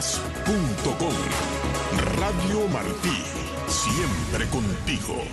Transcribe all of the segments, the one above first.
radionoticias.com. Radio Martí, siempre contigo.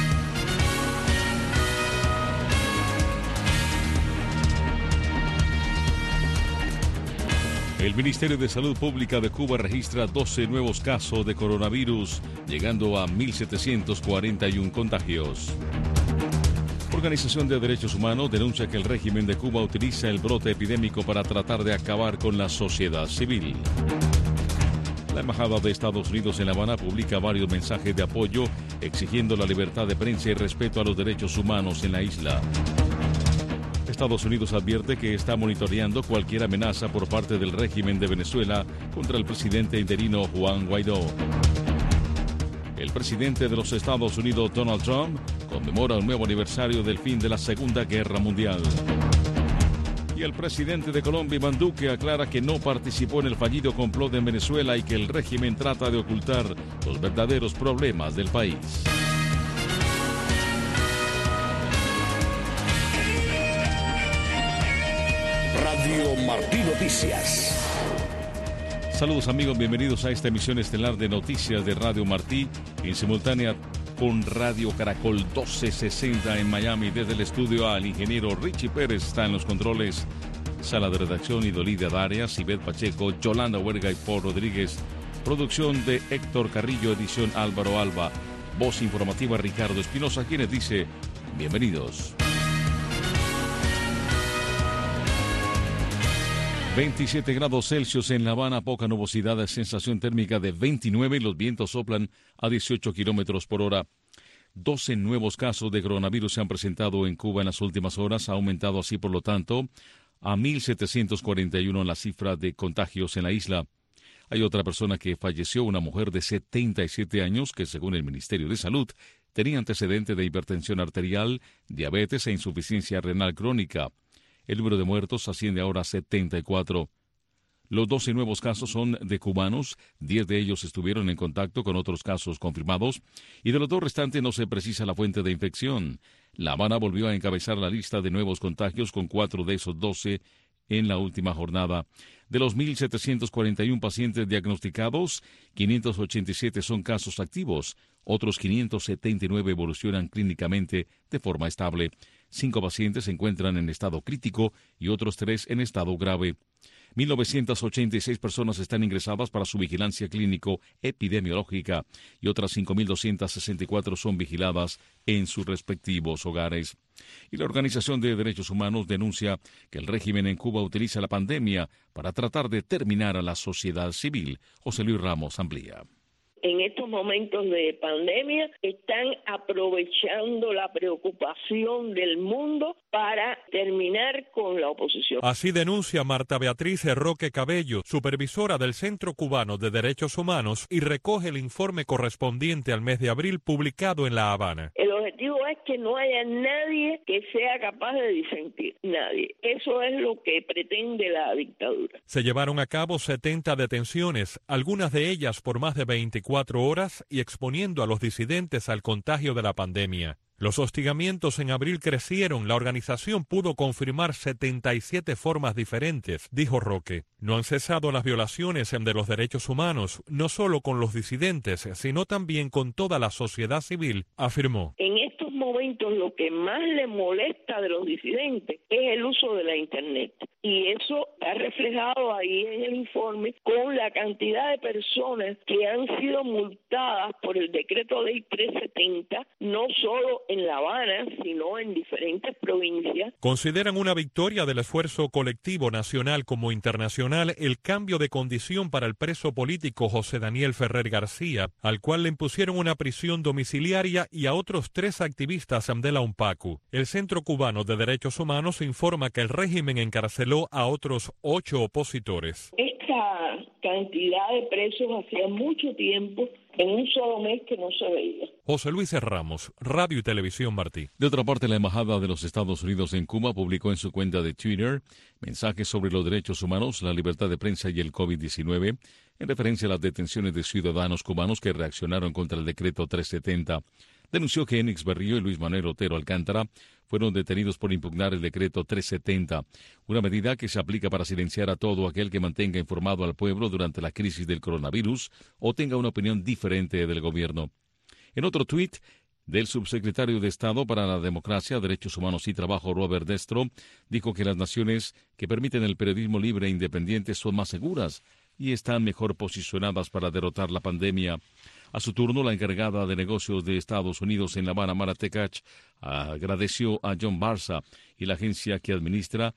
El Ministerio de Salud Pública de Cuba registra 12 nuevos casos de coronavirus, llegando a 1.741 contagios. Organización de Derechos Humanos denuncia que el régimen de Cuba utiliza el brote epidémico para tratar de acabar con la sociedad civil. La Embajada de Estados Unidos en La Habana publica varios mensajes de apoyo exigiendo la libertad de prensa y respeto a los derechos humanos en la isla. Estados Unidos advierte que está monitoreando cualquier amenaza por parte del régimen de Venezuela contra el presidente interino Juan Guaidó. El presidente de los Estados Unidos, Donald Trump, conmemora un nuevo aniversario del fin de la Segunda Guerra Mundial. Y el presidente de Colombia, Iván Duque, aclara que no participó en el fallido complot en Venezuela y que el régimen trata de ocultar los verdaderos problemas del país. Radio Martí Noticias. Saludos amigos, bienvenidos a esta emisión estelar de noticias de Radio Martí, en simultánea con Radio Caracol 1260 en Miami. Desde el estudio al ingeniero Richie Pérez está en los controles, sala de redacción Idolida Darias, Ivette Pacheco, Yolanda Huerga y Paul Rodríguez. Producción de Héctor Carrillo, edición Álvaro Alba, voz informativa Ricardo Espinosa, quienes dice bienvenidos. 27 grados Celsius en La Habana, poca nubosidad, sensación térmica de 29 y los vientos soplan a 18 kilómetros por hora. 12 nuevos casos de coronavirus se han presentado en Cuba en las últimas horas, ha aumentado así por lo tanto a 1.741 la cifra de contagios en la isla. Hay otra persona que falleció, una mujer de 77 años que según el Ministerio de Salud tenía antecedente de hipertensión arterial, diabetes e insuficiencia renal crónica. El número de muertos asciende ahora a 74. Los 12 nuevos casos son de cubanos, 10 de ellos estuvieron en contacto con otros casos confirmados, y de los 2 restantes no se precisa la fuente de infección. La Habana volvió a encabezar la lista de nuevos contagios con 4 de esos 12 en la última jornada. De los 1.741 pacientes diagnosticados, 587 son casos activos, otros 579 evolucionan clínicamente de forma estable. 5 pacientes se encuentran en estado crítico y otros 3 en estado grave. 1.986 personas están ingresadas para su vigilancia clínico-epidemiológica y otras 5.264 son vigiladas en sus respectivos hogares. Y la Organización de Derechos Humanos denuncia que el régimen en Cuba utiliza la pandemia para tratar de terminar a la sociedad civil. José Luis Ramos amplía. En estos momentos de pandemia están aprovechando la preocupación del mundo para terminar con la oposición. Así denuncia Marta Beatriz Roque Cabello, supervisora del Centro Cubano de Derechos Humanos, y recoge el informe correspondiente al mes de abril publicado en La Habana. El objetivo es que no haya nadie que sea capaz de disentir, nadie. Eso es lo que pretende la dictadura. Se llevaron a cabo 70 detenciones, algunas de ellas por más de 24 horas y exponiendo a los disidentes al contagio de la pandemia. Los hostigamientos en abril crecieron. La organización pudo confirmar 77 formas diferentes, dijo Roque. No han cesado las violaciones de los derechos humanos, no solo con los disidentes, sino también con toda la sociedad civil, afirmó. En estos momentos lo que más le molesta de los disidentes es el uso de la Internet. Y eso está reflejado ahí en el informe con la cantidad de personas que han sido multadas por el decreto ley 370, no solo en La Habana, sino en diferentes provincias. Consideran una victoria del esfuerzo colectivo nacional como internacional el cambio de condición para el preso político José Daniel Ferrer García, al cual le impusieron una prisión domiciliaria, y a otros 3 activistas de la UNPACU. El Centro Cubano de Derechos Humanos informa que el régimen encarceló a otros 8 opositores. Esta cantidad de presos hacía mucho tiempo, en un solo mes, que no se veía. José Luis Ramos, Radio y Televisión Martí. De otra parte, la Embajada de los Estados Unidos en Cuba publicó en su cuenta de Twitter mensajes sobre los derechos humanos, la libertad de prensa y el COVID-19, en referencia a las detenciones de ciudadanos cubanos que reaccionaron contra el decreto 370. denunció que Enix Berrío y Luis Manuel Otero Alcántara fueron detenidos por impugnar el decreto 370, una medida que se aplica para silenciar a todo aquel que mantenga informado al pueblo durante la crisis del coronavirus o tenga una opinión diferente del gobierno. En otro tuit del subsecretario de Estado para la Democracia, Derechos Humanos y Trabajo, Robert Destro, dijo que las naciones que permiten el periodismo libre e independiente son más seguras y están mejor posicionadas para derrotar la pandemia. A su turno, la encargada de negocios de Estados Unidos en La Habana, Mara Tekach, agradeció a John Barza y la agencia que administra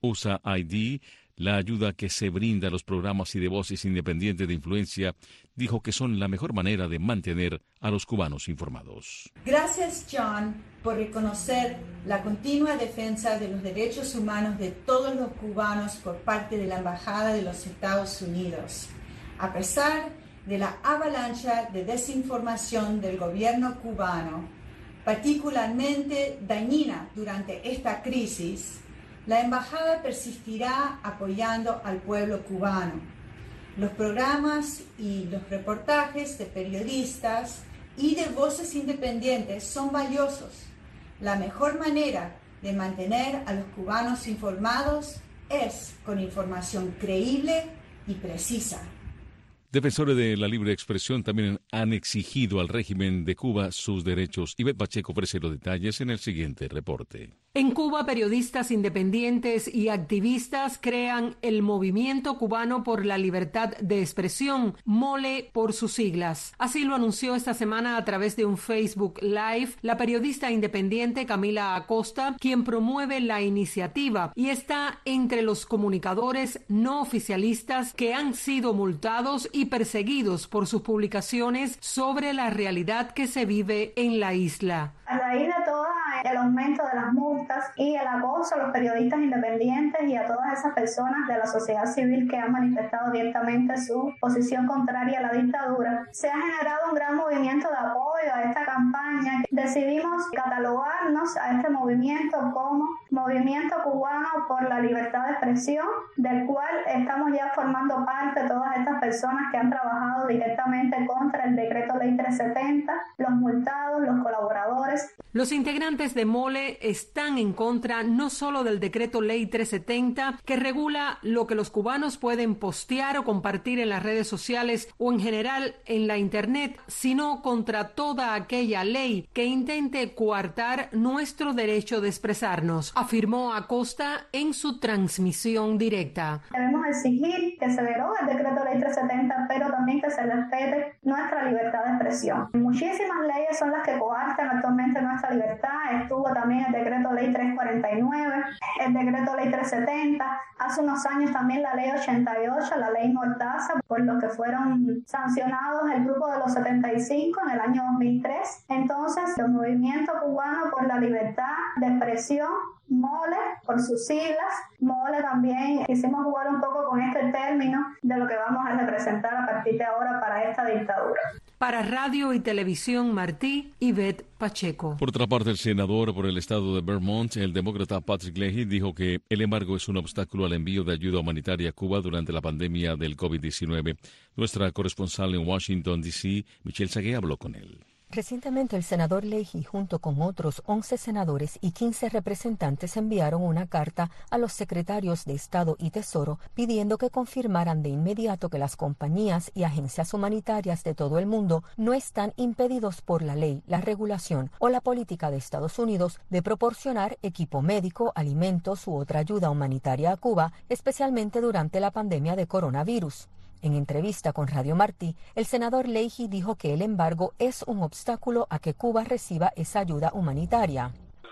USAID la ayuda que se brinda a los programas y de voces independientes de influencia. Dijo que son la mejor manera de mantener a los cubanos informados. Gracias, John, por reconocer la continua defensa de los derechos humanos de todos los cubanos por parte de la Embajada de los Estados Unidos. A pesar de la avalancha de desinformación del gobierno cubano, particularmente dañina durante esta crisis, la Embajada persistirá apoyando al pueblo cubano. Los programas y los reportajes de periodistas y de voces independientes son valiosos. La mejor manera de mantener a los cubanos informados es con información creíble y precisa. Defensores de la libre expresión también han exigido al régimen de Cuba sus derechos. Ivette Pacheco ofrece los detalles en el siguiente reporte. En Cuba, periodistas independientes y activistas crean el Movimiento Cubano por la Libertad de Expresión, MOLE por sus siglas. Así lo anunció esta semana a través de un Facebook Live la periodista independiente Camila Acosta, quien promueve la iniciativa y está entre los comunicadores no oficialistas que han sido multados y perseguidos por sus publicaciones sobre la realidad que se vive en la isla. A raíz de todo el aumento de las multas y el acoso a los periodistas independientes y a todas esas personas de la sociedad civil que han manifestado abiertamente su posición contraria a la dictadura, se ha generado un gran movimiento de apoyo a esta campaña. Decidimos catalogarnos a este movimiento como Movimiento Cubano por la Libertad de Expresión, del cual estamos ya formando parte todas estas personas que han trabajado directamente contra el decreto ley 370, los multados, los colaboradores. Los integrantes de MOLE están en contra no solo del decreto ley 370, que regula lo que los cubanos pueden postear o compartir en las redes sociales o en general en la internet, sino contra toda aquella ley que intente coartar nuestro derecho de expresarnos, afirmó Acosta en su transmisión directa. Debemos exigir que se derogue el decreto ley 370, pero también que se respete nuestra libertad de expresión. Muchísimas leyes son las que coartan actualmente nuestra libertad. Estuvo también el decreto ley 349, el decreto ley 370, hace unos años también la ley 88, la ley Mordaza, por lo que fueron sancionados el grupo de los 75 en el año 2003. Entonces, el Movimiento Cubano por la Libertad de Expresión, MOLE, por sus siglas. MOLE también quisimos jugar un poco con este término de lo que vamos a representar a partir de ahora para esta dictadura. Para Radio y Televisión Martí, Ivette Pacheco. Por otra parte, el senador por el estado de Vermont, el demócrata Patrick Leahy, dijo que el embargo es un obstáculo al envío de ayuda humanitaria a Cuba durante la pandemia del COVID-19. Nuestra corresponsal en Washington, D.C., Michelle Sagué, habló con él. Recientemente el senador Leahy, junto con otros 11 senadores y 15 representantes, enviaron una carta a los secretarios de Estado y Tesoro pidiendo que confirmaran de inmediato que las compañías y agencias humanitarias de todo el mundo no están impedidos por la ley, la regulación o la política de Estados Unidos de proporcionar equipo médico, alimentos u otra ayuda humanitaria a Cuba, especialmente durante la pandemia de coronavirus. En entrevista con Radio Martí, el senador Leahy dijo que el embargo es un obstáculo a que Cuba reciba esa ayuda humanitaria.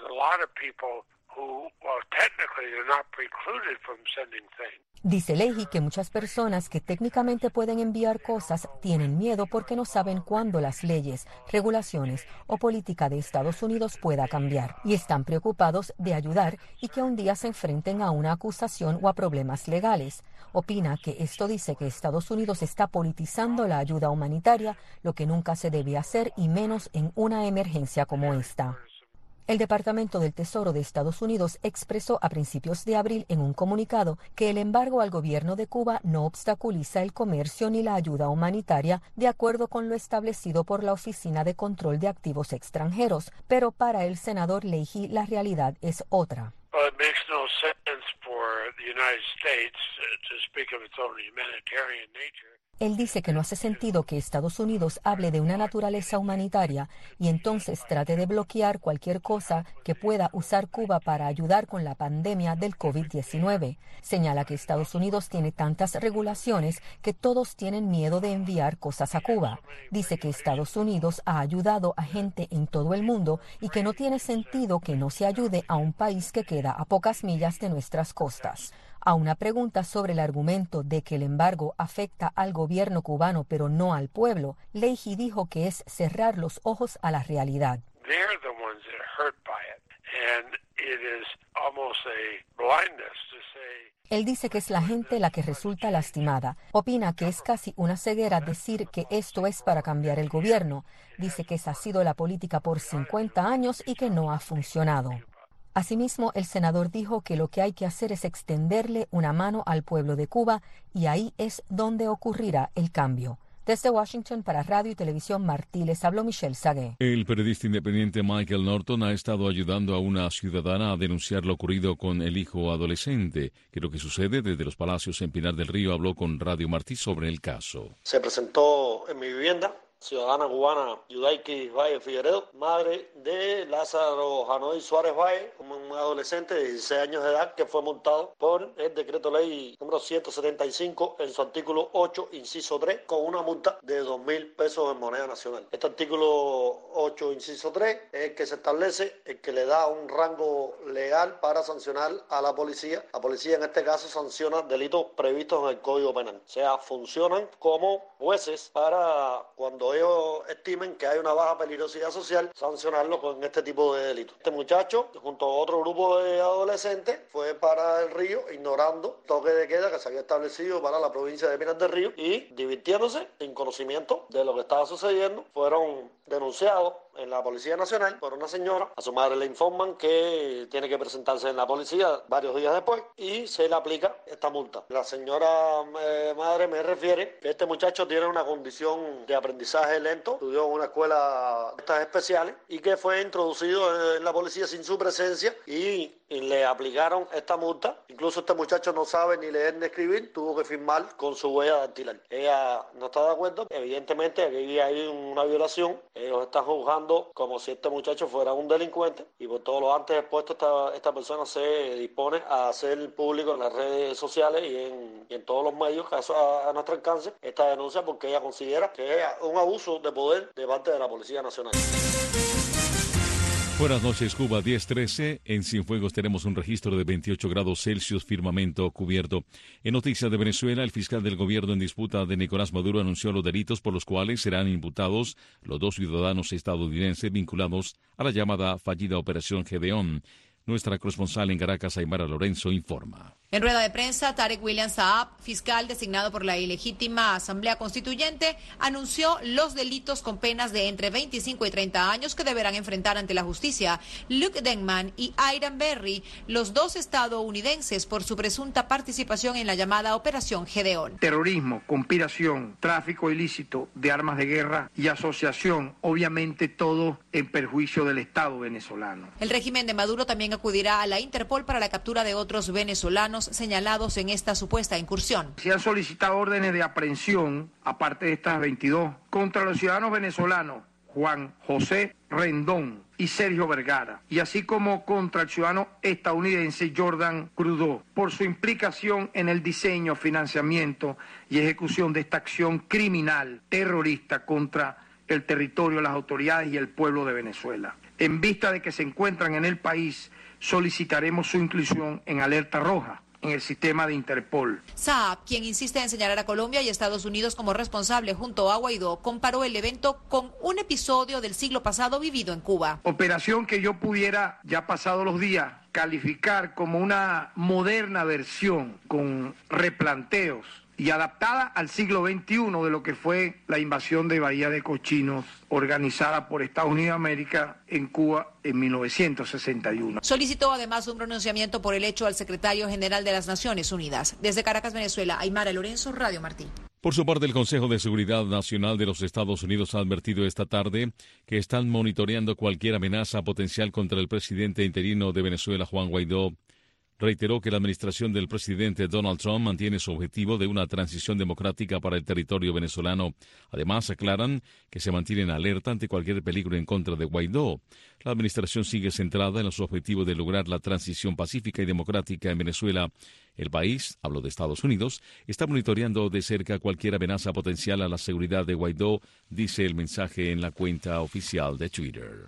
Dice Leahy que muchas personas que técnicamente pueden enviar cosas tienen miedo porque no saben cuándo las leyes, regulaciones o política de Estados Unidos pueda cambiar y están preocupados de ayudar y que un día se enfrenten a una acusación o a problemas legales. Opina que esto dice que Estados Unidos está politizando la ayuda humanitaria, lo que nunca se debe hacer y menos en una emergencia como esta. El Departamento del Tesoro de Estados Unidos expresó a principios de abril en un comunicado que el embargo al gobierno de Cuba no obstaculiza el comercio ni la ayuda humanitaria, de acuerdo con lo establecido por la Oficina de Control de Activos Extranjeros, pero para el senador Leahy la realidad es otra. Él dice que no hace sentido que Estados Unidos hable de una naturaleza humanitaria y entonces trate de bloquear cualquier cosa que pueda usar Cuba para ayudar con la pandemia del COVID-19. Señala que Estados Unidos tiene tantas regulaciones que todos tienen miedo de enviar cosas a Cuba. Dice que Estados Unidos ha ayudado a gente en todo el mundo y que no tiene sentido que no se ayude a un país que queda a pocas millas de nuestras costas. A una pregunta sobre el argumento de que el embargo afecta al gobierno cubano pero no al pueblo, Leahy dijo que es cerrar los ojos a la realidad. Él dice que es la gente la que resulta lastimada. Opina que es casi una ceguera decir que esto es para cambiar el gobierno. Dice que esa ha sido la política por 50 años y que no ha funcionado. Asimismo, el senador dijo que lo que hay que hacer es extenderle una mano al pueblo de Cuba y ahí es donde ocurrirá el cambio. Desde Washington para Radio y Televisión Martí les habló Michelle Sagué. El periodista independiente Michael Norton ha estado ayudando a una ciudadana a denunciar lo ocurrido con el hijo adolescente. Que lo que sucede desde los Palacios en Pinar del Río habló con Radio Martí sobre el caso. Se presentó en mi vivienda ciudadana cubana Yudaiki Valle Figueredo, madre de Lázaro Janoy Suárez Valle, un adolescente de 16 años de edad que fue multado por el decreto ley número 175 en su artículo 8, inciso 3, con una multa de 2.000 pesos en moneda nacional. Este artículo 8, inciso 3, es el que se establece, el que le da un rango legal para sancionar a la policía. La policía en este caso sanciona delitos previstos en el Código Penal. O sea, funcionan como jueces para cuando ellos estimen que hay una baja peligrosidad social, sancionarlo con este tipo de delitos. Este muchacho, junto a otro grupo de adolescentes, fue para el Río ignorando el toque de queda que se había establecido para la provincia de Pinar del Río y divirtiéndose sin conocimiento de lo que estaba sucediendo. Fueron denunciados en la Policía Nacional por una señora. A su madre le informan que tiene que presentarse en la policía varios días después y se le aplica esta multa. La señora madre me refiere que este muchacho tiene una condición de aprendizaje lento, estudió en una escuela de estas especiales y que fue introducido en la policía sin su presencia y le aplicaron esta multa. Incluso este muchacho no sabe ni leer ni escribir, tuvo que firmar con su huella dactilar. Ella no está de acuerdo, evidentemente aquí hay una violación. Ellos están juzgando como si este muchacho fuera un delincuente y por todo lo antes expuesto esta persona se dispone a hacer público en las redes sociales y en todos los medios que a nuestro alcance esta denuncia porque ella considera que es un abuso de poder de parte de la Policía Nacional. Buenas noches, Cuba 10:13. En Cienfuegos tenemos un registro de 28 grados Celsius, firmamento cubierto. En noticias de Venezuela, el fiscal del gobierno en disputa de Nicolás Maduro anunció los delitos por los cuales serán imputados los dos ciudadanos estadounidenses vinculados a la llamada fallida Operación Gedeón. Nuestra corresponsal en Caracas, Aymara Lorenzo, informa. En rueda de prensa, Tarek William Saab, fiscal designado por la ilegítima Asamblea Constituyente, anunció los delitos con penas de entre 25 y 30 años que deberán enfrentar ante la justicia Luke Denman y Aidan Berry, los dos estadounidenses, por su presunta participación en la llamada Operación Gedeón. Terrorismo, conspiración, tráfico ilícito de armas de guerra y asociación, obviamente todo en perjuicio del Estado venezolano. El régimen de Maduro también acudirá a la Interpol para la captura de otros venezolanos señalados en esta supuesta incursión. Se han solicitado órdenes de aprehensión, aparte de estas 22, contra los ciudadanos venezolanos Juan José Rendón y Sergio Vergara, y así como contra el ciudadano estadounidense Jordan Trudeau, por su implicación en el diseño, financiamiento y ejecución de esta acción criminal terrorista contra el territorio, las autoridades y el pueblo de Venezuela. En vista de que se encuentran en el país, solicitaremos su inclusión en alerta roja en el sistema de Interpol. Saab, quien insiste en señalar a Colombia y Estados Unidos como responsable junto a Guaidó, comparó el evento con un episodio del siglo pasado vivido en Cuba. Operación que yo pudiera, ya pasados los días, calificar como una moderna versión con replanteos y adaptada al siglo XXI de lo que fue la invasión de Bahía de Cochinos organizada por Estados Unidos de América en Cuba en 1961. Solicitó además un pronunciamiento por el hecho al secretario general de las Naciones Unidas. Desde Caracas, Venezuela, Aymara Lorenzo, Radio Martí. Por su parte, el Consejo de Seguridad Nacional de los Estados Unidos ha advertido esta tarde que están monitoreando cualquier amenaza potencial contra el presidente interino de Venezuela, Juan Guaidó. Reiteró que la administración del presidente Donald Trump mantiene su objetivo de una transición democrática para el territorio venezolano. Además, aclaran que se mantienen alerta ante cualquier peligro en contra de Guaidó. La administración sigue centrada en los objetivos de lograr la transición pacífica y democrática en Venezuela. El país, hablo de Estados Unidos, está monitoreando de cerca cualquier amenaza potencial a la seguridad de Guaidó, dice el mensaje en la cuenta oficial de Twitter.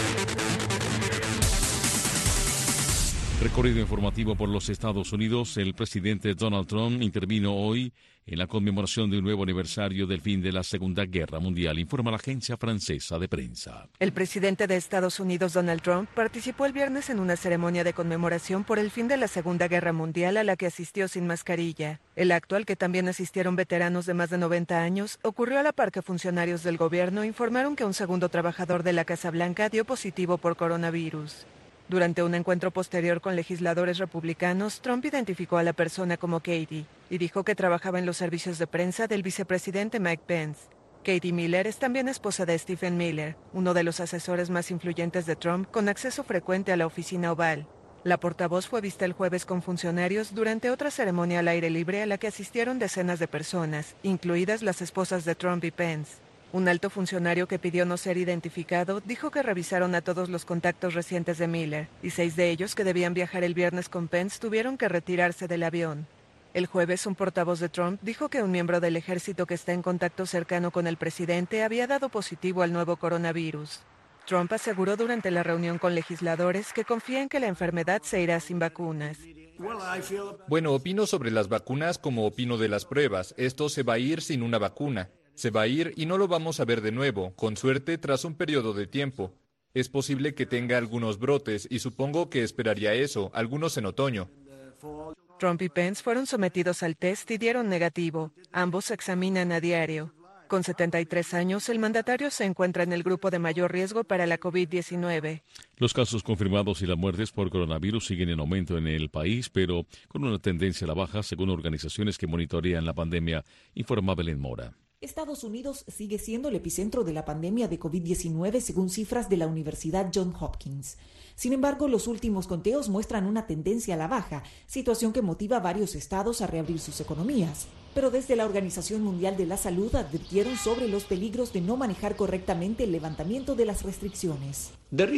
Recorrido informativo por los Estados Unidos, el presidente Donald Trump intervino hoy en la conmemoración de un nuevo aniversario del fin de la Segunda Guerra Mundial, informa la agencia francesa de prensa. El presidente de Estados Unidos, Donald Trump, participó el viernes en una ceremonia de conmemoración por el fin de la Segunda Guerra Mundial a la que asistió sin mascarilla. El acto, al que también asistieron veteranos de más de 90 años, ocurrió a la par que funcionarios del gobierno informaron que un segundo trabajador de la Casa Blanca dio positivo por coronavirus. Durante un encuentro posterior con legisladores republicanos, Trump identificó a la persona como Katie y dijo que trabajaba en los servicios de prensa del vicepresidente Mike Pence. Katie Miller es también esposa de Stephen Miller, uno de los asesores más influyentes de Trump, con acceso frecuente a la oficina oval. La portavoz fue vista el jueves con funcionarios durante otra ceremonia al aire libre a la que asistieron decenas de personas, incluidas las esposas de Trump y Pence. Un alto funcionario que pidió no ser identificado dijo que revisaron a todos los contactos recientes de Miller, y 6 de ellos que debían viajar el viernes con Pence tuvieron que retirarse del avión. El jueves, un portavoz de Trump dijo que un miembro del ejército que está en contacto cercano con el presidente había dado positivo al nuevo coronavirus. Trump aseguró durante la reunión con legisladores que confía en que la enfermedad se irá sin vacunas. Bueno, opino sobre las vacunas como opino de las pruebas. Esto se va a ir sin una vacuna. Se va a ir y no lo vamos a ver de nuevo, con suerte tras un periodo de tiempo. Es posible que tenga algunos brotes y supongo que esperaría eso, algunos en otoño. Trump y Pence fueron sometidos al test y dieron negativo. Ambos se examinan a diario. Con 73 años, el mandatario se encuentra en el grupo de mayor riesgo para la COVID-19. Los casos confirmados y las muertes por coronavirus siguen en aumento en el país, pero con una tendencia a la baja, según organizaciones que monitorean la pandemia, informa Belén Mora. Estados Unidos sigue siendo el epicentro de la pandemia de COVID-19 según cifras de la Universidad Johns Hopkins. Sin embargo, los últimos conteos muestran una tendencia a la baja, situación que motiva a varios estados a reabrir sus economías. Pero desde la Organización Mundial de la Salud advirtieron sobre los peligros de no manejar correctamente el levantamiento de las restricciones.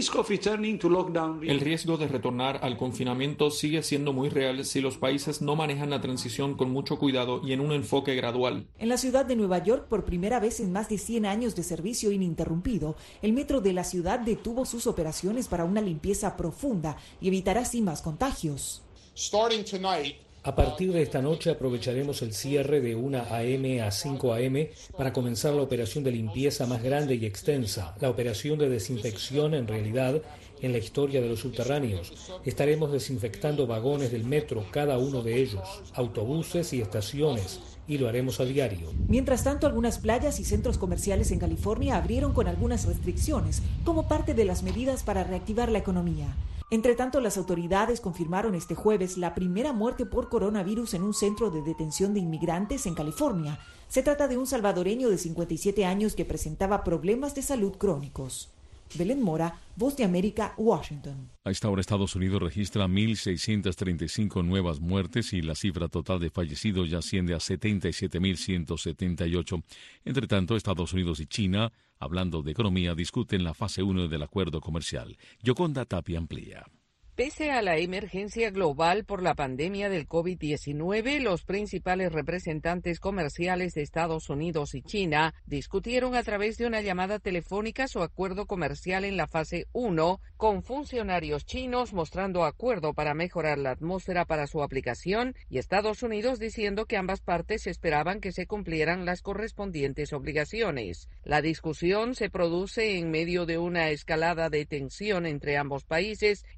El riesgo de retornar al confinamiento sigue siendo muy real si los países no manejan la transición con mucho cuidado y en un enfoque gradual. En la ciudad de Nueva York, por primera vez en más de 100 años de servicio ininterrumpido, el metro de la ciudad detuvo sus operaciones para una limpieza profunda y evitar así más contagios. A partir de esta noche aprovecharemos el cierre de 1 a.m. a 5 a.m. para comenzar la operación de limpieza más grande y extensa, la operación de desinfección en realidad en la historia de los subterráneos. Estaremos desinfectando vagones del metro, cada uno de ellos, autobuses y estaciones, y lo haremos a diario. Mientras tanto, algunas playas y centros comerciales en California abrieron con algunas restricciones como parte de las medidas para reactivar la economía. Entre tanto, las autoridades confirmaron este jueves la primera muerte por coronavirus en un centro de detención de inmigrantes en California. Se trata de un salvadoreño de 57 años que presentaba problemas de salud crónicos. Belén Mora, Voz de América, Washington. A esta hora Estados Unidos registra 1.635 nuevas muertes y la cifra total de fallecidos ya asciende a 77.178. Entre tanto, Estados Unidos y China, hablando de economía, discuten la fase 1 del acuerdo comercial. Yoconda Tapia amplía. Pese a la emergencia global por la pandemia del COVID-19, los principales representantes comerciales de Estados Unidos y China discutieron a través de una llamada telefónica su acuerdo comercial en la fase 1, con funcionarios chinos mostrando acuerdo para mejorar la atmósfera para su aplicación y Estados Unidos diciendo que ambas partes esperaban que se cumplieran las correspondientes obligaciones. La discusión se produce en medio de una escalada de tensión entre ambos países, en medio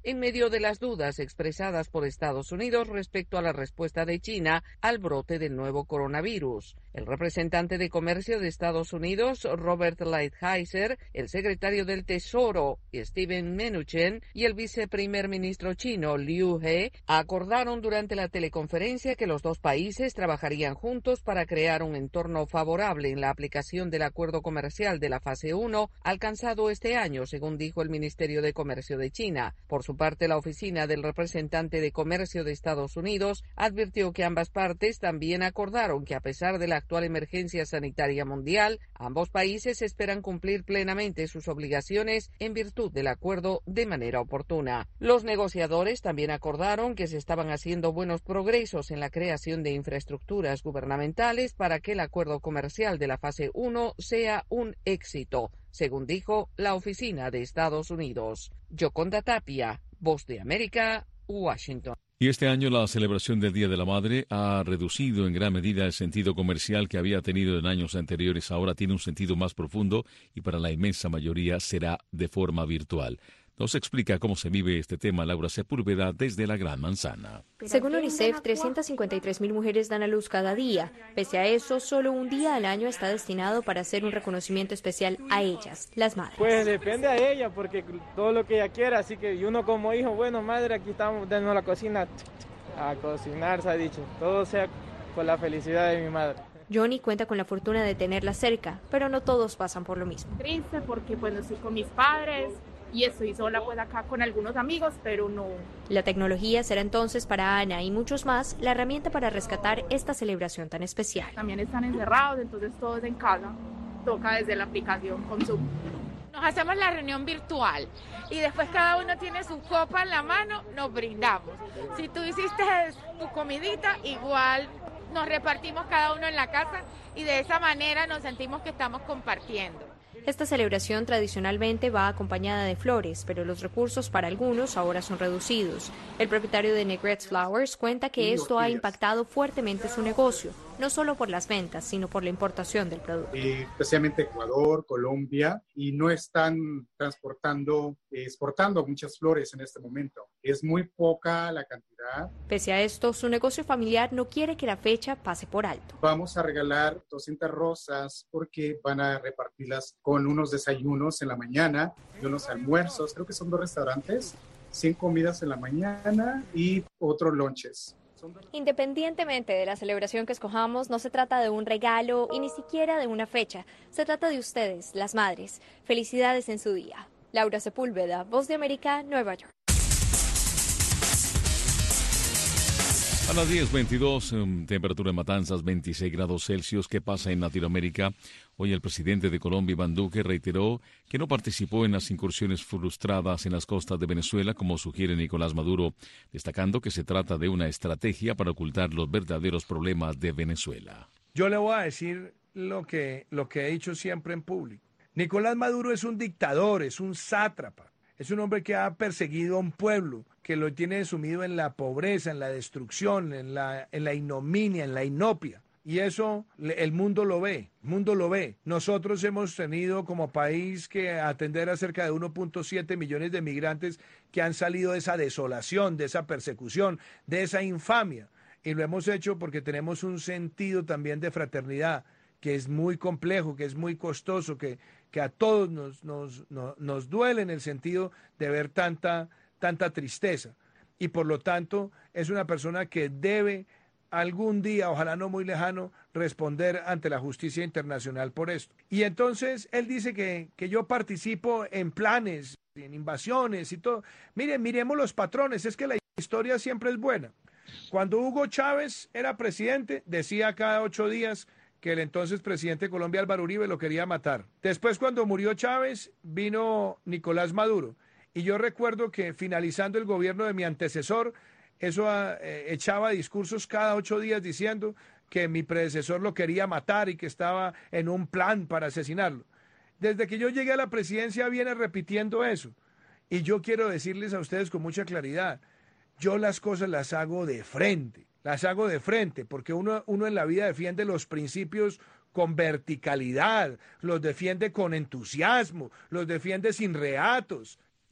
medio de las dudas expresadas por Estados Unidos respecto a la respuesta de China al brote del nuevo coronavirus. El representante de Comercio de Estados Unidos, Robert Lighthizer, el secretario del Tesoro, Steven Mnuchin, y el viceprimer ministro chino, Liu He, acordaron durante la teleconferencia que los dos países trabajarían juntos para crear un entorno favorable en la aplicación del acuerdo comercial de la fase 1 alcanzado este año, según dijo el Ministerio de Comercio de China. Por su parte, la oficina del representante de Comercio de Estados Unidos advirtió que ambas partes también acordaron que a pesar de la actual emergencia sanitaria mundial, ambos países esperan cumplir plenamente sus obligaciones en virtud del acuerdo de manera oportuna. Los negociadores también acordaron que se estaban haciendo buenos progresos en la creación de infraestructuras gubernamentales para que el acuerdo comercial de la fase 1 sea un éxito, según dijo la oficina de Estados Unidos. Yoconda Tapia, Voz de América, Washington. Y este año la celebración del Día de la Madre ha reducido en gran medida el sentido comercial que había tenido en años anteriores. Ahora tiene un sentido más profundo y para la inmensa mayoría será de forma virtual. Nos explica cómo se vive este tema Laura Sepúlveda desde la Gran Manzana. Según UNICEF, 353.000 mujeres dan a luz cada día. Pese a eso, solo un día al año está destinado para hacer un reconocimiento especial a ellas, las madres. Pues depende a ella, porque todo lo que ella quiera, así que uno como hijo, bueno, madre, aquí estamos dando la cocina, a cocinar, se ha dicho. Todo sea por la felicidad de mi madre. Johnny cuenta con la fortuna de tenerla cerca, pero no todos pasan por lo mismo. Triste porque bueno, estoy con mis padres y estoy sola pues acá con algunos amigos, pero no. La tecnología será entonces para Ana y muchos más la herramienta para rescatar esta celebración tan especial. También están encerrados, entonces todos en casa, toca desde la aplicación con Zoom. Nos hacemos la reunión virtual y después cada uno tiene su copa en la mano, nos brindamos. Si tú hiciste tu comidita, igual nos repartimos cada uno en la casa y de esa manera nos sentimos que estamos compartiendo. Esta celebración tradicionalmente va acompañada de flores, pero los recursos para algunos ahora son reducidos. El propietario de Negret's Flowers cuenta que esto ha impactado fuertemente su negocio, no solo por las ventas, sino por la importación del producto. Especialmente Ecuador, Colombia, y no están exportando muchas flores en este momento. Es muy poca la cantidad. Pese a esto, su negocio familiar no quiere que la fecha pase por alto. Vamos a regalar 200 rosas porque van a repartirlas con unos desayunos en la mañana y unos almuerzos. Creo que son 2 restaurantes, 100 comidas en la mañana y otros lunches. Independientemente de la celebración que escojamos, no se trata de un regalo y ni siquiera de una fecha. Se trata de ustedes, las madres. Felicidades en su día. Laura Sepúlveda, Voz de América, Nueva York. A las 10:22, temperatura en Matanzas, 26 grados Celsius. ¿Qué pasa en Latinoamérica? Hoy el presidente de Colombia, Iván Duque, reiteró que no participó en las incursiones frustradas en las costas de Venezuela, como sugiere Nicolás Maduro, destacando que se trata de una estrategia para ocultar los verdaderos problemas de Venezuela. Yo le voy a decir lo que he dicho siempre en público. Nicolás Maduro es un dictador, es un sátrapa. Es un hombre que ha perseguido a un pueblo, que lo tiene sumido en la pobreza, en la destrucción, en la ignominia, en la inopia. Y eso el mundo lo ve, Nosotros hemos tenido como país que atender a cerca de 1.7 millones de migrantes que han salido de esa desolación, de esa persecución, de esa infamia. Y lo hemos hecho porque tenemos un sentido también de fraternidad, que es muy complejo, que es muy costoso, que a todos nos duele en el sentido de ver tanta tristeza. Y por lo tanto es una persona que debe algún día, ojalá no muy lejano, responder ante la justicia internacional por esto. Y entonces él dice que yo participo en planes, en invasiones y todo. Miren, miremos los patrones, es que la historia siempre es buena. Cuando Hugo Chávez era presidente, decía cada 8 días que el entonces presidente de Colombia, Álvaro Uribe, lo quería matar. Después, cuando murió Chávez, vino Nicolás Maduro. Y yo recuerdo que finalizando el gobierno de mi antecesor, eso echaba discursos cada 8 días diciendo que mi predecesor lo quería matar y que estaba en un plan para asesinarlo. Desde que yo llegué a la presidencia viene repitiendo eso. Y yo quiero decirles a ustedes con mucha claridad, yo las cosas las hago de frente. Porque uno en la vida defiende los principios con verticalidad, los defiende con entusiasmo, los defiende sin reatos.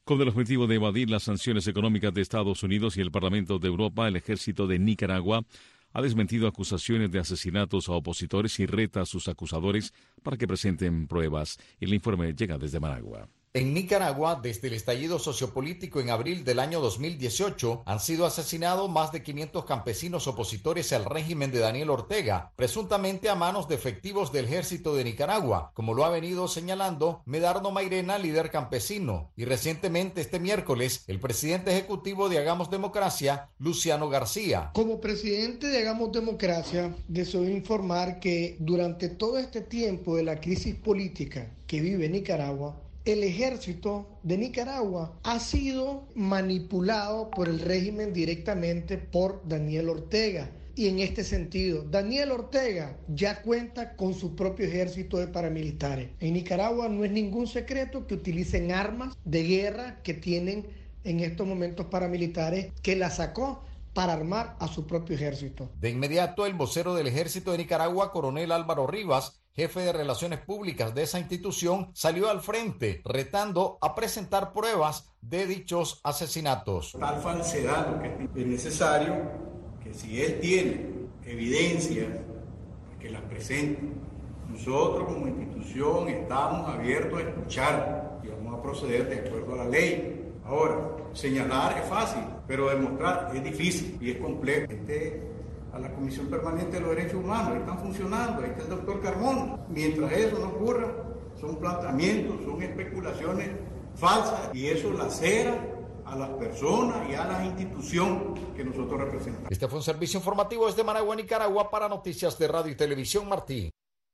Con el objetivo de evadir las sanciones económicas de Estados Unidos y el Parlamento de Europa, el ejército de Nicaragua ha desmentido acusaciones de asesinatos a opositores y reta a sus acusadores para que presenten pruebas. El informe llega desde Managua. En Nicaragua, desde el estallido sociopolítico en abril del año 2018, han sido asesinados más de 500 campesinos opositores al régimen de Daniel Ortega, presuntamente a manos de efectivos del ejército de Nicaragua, como lo ha venido señalando Medardo Mairena, líder campesino. Y recientemente, este miércoles, el presidente ejecutivo de Hagamos Democracia, Luciano García. Como presidente de Hagamos Democracia, deseo informar que durante todo este tiempo de la crisis política que vive Nicaragua, el ejército de Nicaragua ha sido manipulado por el régimen directamente por Daniel Ortega. Y en este sentido, Daniel Ortega ya cuenta con su propio ejército de paramilitares. En Nicaragua no es ningún secreto que utilicen armas de guerra que tienen en estos momentos paramilitares, que la sacó para armar a su propio ejército. De inmediato, el vocero del ejército de Nicaragua, coronel Álvaro Rivas, jefe de relaciones públicas de esa institución, salió al frente retando a presentar pruebas de dichos asesinatos. Tal falsedad, lo que es necesario que si él tiene evidencias, que las presente. Nosotros como institución estamos abiertos a escuchar y vamos a proceder de acuerdo a la ley. Ahora, señalar es fácil, pero demostrar es difícil y es complejo. A la Comisión Permanente de los Derechos Humanos, ahí están funcionando, ahí está el doctor Carmona. Mientras eso no ocurra, son planteamientos, son especulaciones falsas y eso lacera a las personas y a la institución que nosotros representamos. Este fue un servicio informativo desde Managua, Nicaragua, para Noticias de Radio y Televisión Martí.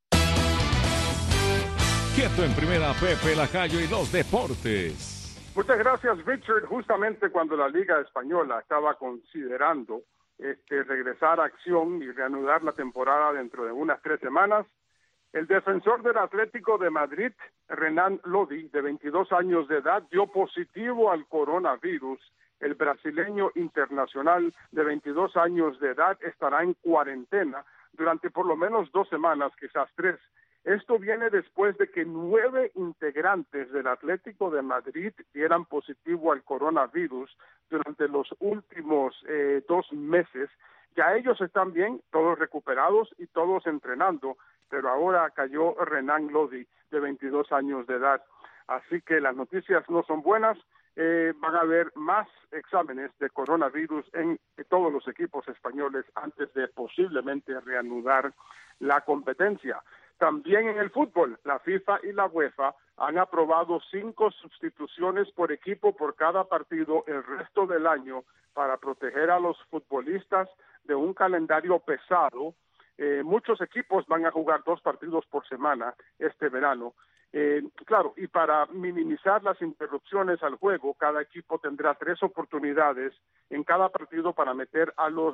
Quieto en primera, Pepe Lacayo y los deportes. Muchas gracias, Richard. Justamente cuando la Liga Española estaba considerando regresar a acción y reanudar la temporada dentro de unas 3 semanas, el defensor del Atlético de Madrid, Renan Lodi, de 22 años de edad, dio positivo al coronavirus. El brasileño internacional de 22 años de edad estará en cuarentena durante por lo menos 2 semanas, quizás 3. Esto viene después de que 9 integrantes del Atlético de Madrid dieran positivo al coronavirus durante los últimos 2 meses. Ya ellos están bien, todos recuperados y todos entrenando, pero ahora cayó Renan Lodi, de 22 años de edad. Así que las noticias no son buenas. Van a haber más exámenes de coronavirus en todos los equipos españoles antes de posiblemente reanudar la competencia. También en el fútbol, la FIFA y la UEFA han aprobado 5 sustituciones por equipo por cada partido el resto del año para proteger a los futbolistas de un calendario pesado. Muchos equipos van a jugar 2 partidos por semana este verano. Claro, y para minimizar las interrupciones al juego, cada equipo tendrá 3 oportunidades en cada partido para meter a los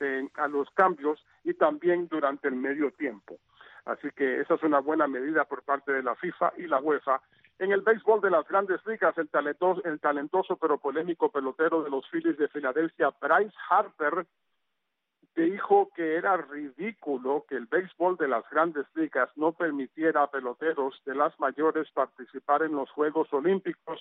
cambios y también durante el medio tiempo. Así que esa es una buena medida por parte de la FIFA y la UEFA. En el béisbol de las Grandes Ligas, el talentoso pero polémico pelotero de los Phillies de Filadelfia, Bryce Harper, dijo que era ridículo que el béisbol de las Grandes Ligas no permitiera a peloteros de las mayores participar en los Juegos Olímpicos,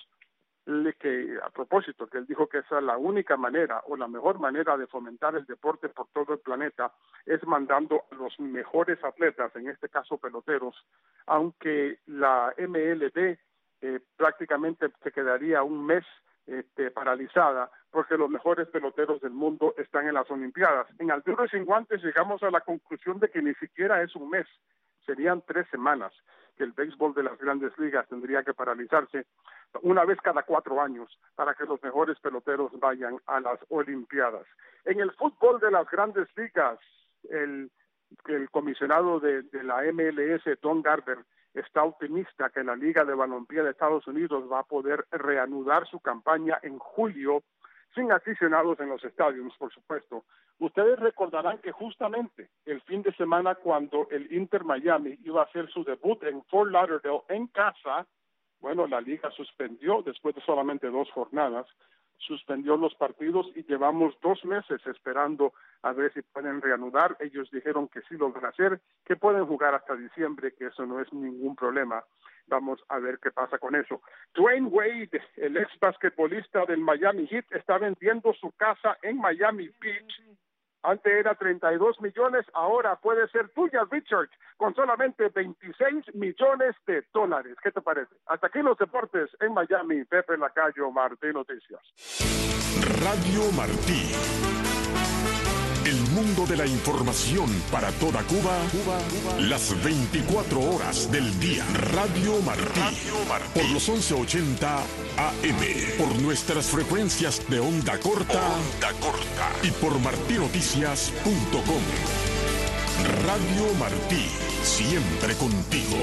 que a propósito, que él dijo que esa es la única manera o la mejor manera de fomentar el deporte por todo el planeta, es mandando a los mejores atletas, en este caso peloteros, aunque la MLB prácticamente se quedaría un mes paralizada, porque los mejores peloteros del mundo están en las Olimpiadas. En Altura y Sin Guantes llegamos a la conclusión de que ni siquiera es un mes, serían 3 semanas que el béisbol de las Grandes Ligas tendría que paralizarse una vez cada 4 años para que los mejores peloteros vayan a las Olimpiadas. En el fútbol de las Grandes Ligas, el comisionado de la MLS, Don Garber, está optimista que la Liga de Balompié de Estados Unidos va a poder reanudar su campaña en julio sin aficionados en los estadios, por supuesto. Ustedes recordarán que justamente el fin de semana, cuando el Inter Miami iba a hacer su debut en Fort Lauderdale en casa, bueno, la liga suspendió después de solamente 2 jornadas suspendió los partidos y llevamos 2 meses esperando a ver si pueden reanudar. Ellos dijeron que sí lo van a hacer, que pueden jugar hasta diciembre, que eso no es ningún problema. Vamos a ver qué pasa con eso. Dwayne Wade, el ex basquetbolista del Miami Heat, está vendiendo su casa en Miami Beach. Antes era 32 millones, ahora puede ser tuya, Richard, con solamente 26 millones de dólares. ¿Qué te parece? Hasta aquí los deportes en Miami. Pepe Lacayo, Martí Noticias. Radio Martí. El mundo de la información para toda Cuba, las 24 horas del día. Radio Martí. Por los 1180 AM. Por nuestras frecuencias de onda corta. Y por martinoticias.com. Radio Martí. Siempre contigo.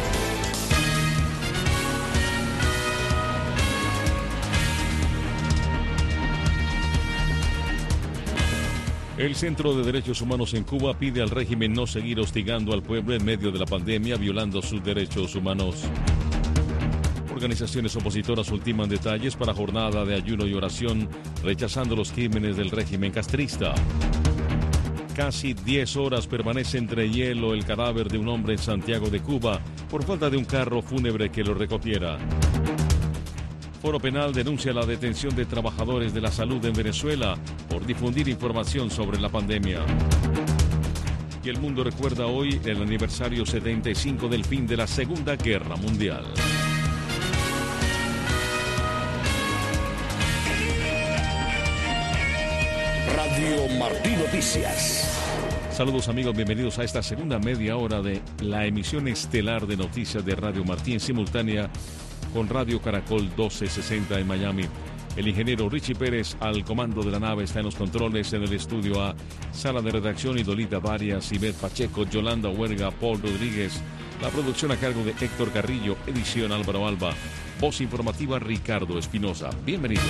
El Centro de Derechos Humanos en Cuba pide al régimen no seguir hostigando al pueblo en medio de la pandemia, violando sus derechos humanos. Organizaciones opositoras ultiman detalles para jornada de ayuno y oración, rechazando los crímenes del régimen castrista. Casi 10 horas permanece entre hielo el cadáver de un hombre en Santiago de Cuba por falta de un carro fúnebre que lo recogiera. Foro Penal denuncia la detención de trabajadores de la salud en Venezuela por difundir información sobre la pandemia. Y el mundo recuerda hoy el aniversario 75 del fin de la Segunda Guerra Mundial. Radio Martí Noticias. Saludos amigos, bienvenidos a esta segunda media hora de la emisión estelar de noticias de Radio Martí en simultánea con Radio Caracol 1260 en Miami. El ingeniero Richie Pérez al comando de la nave está en los controles en el estudio A. Sala de redacción Idolita Varias, Ivette Pacheco, Yolanda Huerga, Paul Rodríguez. La producción a cargo de Héctor Carrillo, edición Álvaro Alba. Voz informativa Ricardo Espinosa. Bienvenidos.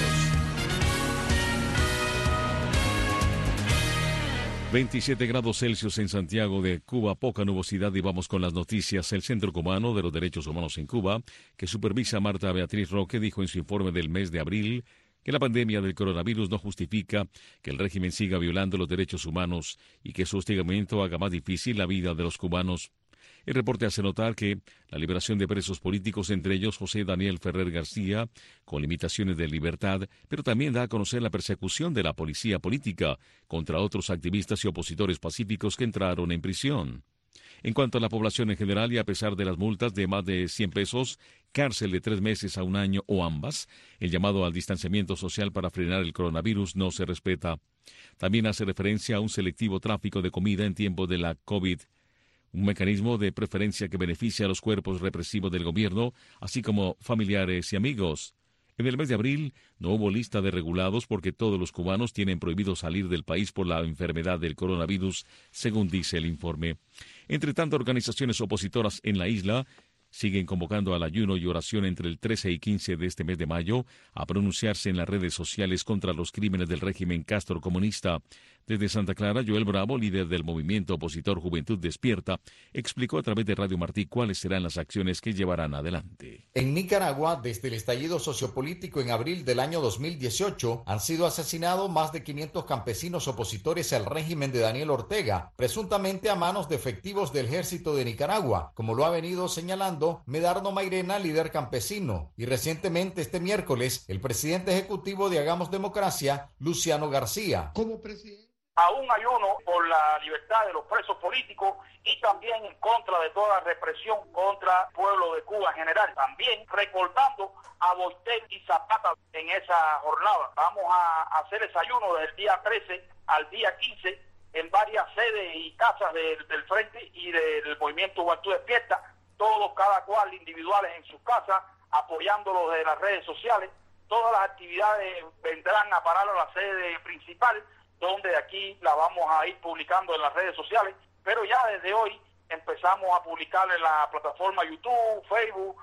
27 grados Celsius en Santiago de Cuba, poca nubosidad y vamos con las noticias. El Centro Cubano de los Derechos Humanos en Cuba, que supervisa Marta Beatriz Roque, dijo en su informe del mes de abril que la pandemia del coronavirus no justifica que el régimen siga violando los derechos humanos y que su hostigamiento haga más difícil la vida de los cubanos. El reporte hace notar que la liberación de presos políticos, entre ellos José Daniel Ferrer García, con limitaciones de libertad, pero también da a conocer la persecución de la policía política contra otros activistas y opositores pacíficos que entraron en prisión. En cuanto a la población en general y a pesar de las multas de más de 100 pesos, cárcel de 3 meses a 1 año o ambas, el llamado al distanciamiento social para frenar el coronavirus no se respeta. También hace referencia a un selectivo tráfico de comida en tiempos de la COVID, un mecanismo de preferencia que beneficia a los cuerpos represivos del gobierno, así como familiares y amigos. En el mes de abril no hubo lista de regulados porque todos los cubanos tienen prohibido salir del país por la enfermedad del coronavirus, según dice el informe. Entre tanto, organizaciones opositoras en la isla siguen convocando al ayuno y oración entre el 13 y 15 de este mes de mayo a pronunciarse en las redes sociales contra los crímenes del régimen Castro comunista. Desde Santa Clara, Joel Bravo, líder del movimiento opositor Juventud Despierta, explicó a través de Radio Martí cuáles serán las acciones que llevarán adelante. En Nicaragua, desde el estallido sociopolítico en abril del año 2018, han sido asesinados más de 500 campesinos opositores al régimen de Daniel Ortega, presuntamente a manos de efectivos del ejército de Nicaragua, como lo ha venido señalando Medardo Mairena, líder campesino. Y recientemente, este miércoles, el presidente ejecutivo de Hagamos Democracia, Luciano García. Como presidente a un ayuno por la libertad de los presos políticos y también en contra de toda represión contra el pueblo de Cuba en general. También recordando a Boitel y Zapata en esa jornada. Vamos a hacer ese ayuno desde el día 13 al día 15 en varias sedes y casas del Frente y del Movimiento Juventud Despierta, todos cada cual individuales en sus casas, apoyándolos de las redes sociales. Todas las actividades vendrán a parar a la sede principal, donde aquí la vamos a ir publicando en las redes sociales, pero ya desde hoy empezamos a publicar en la plataforma YouTube, Facebook,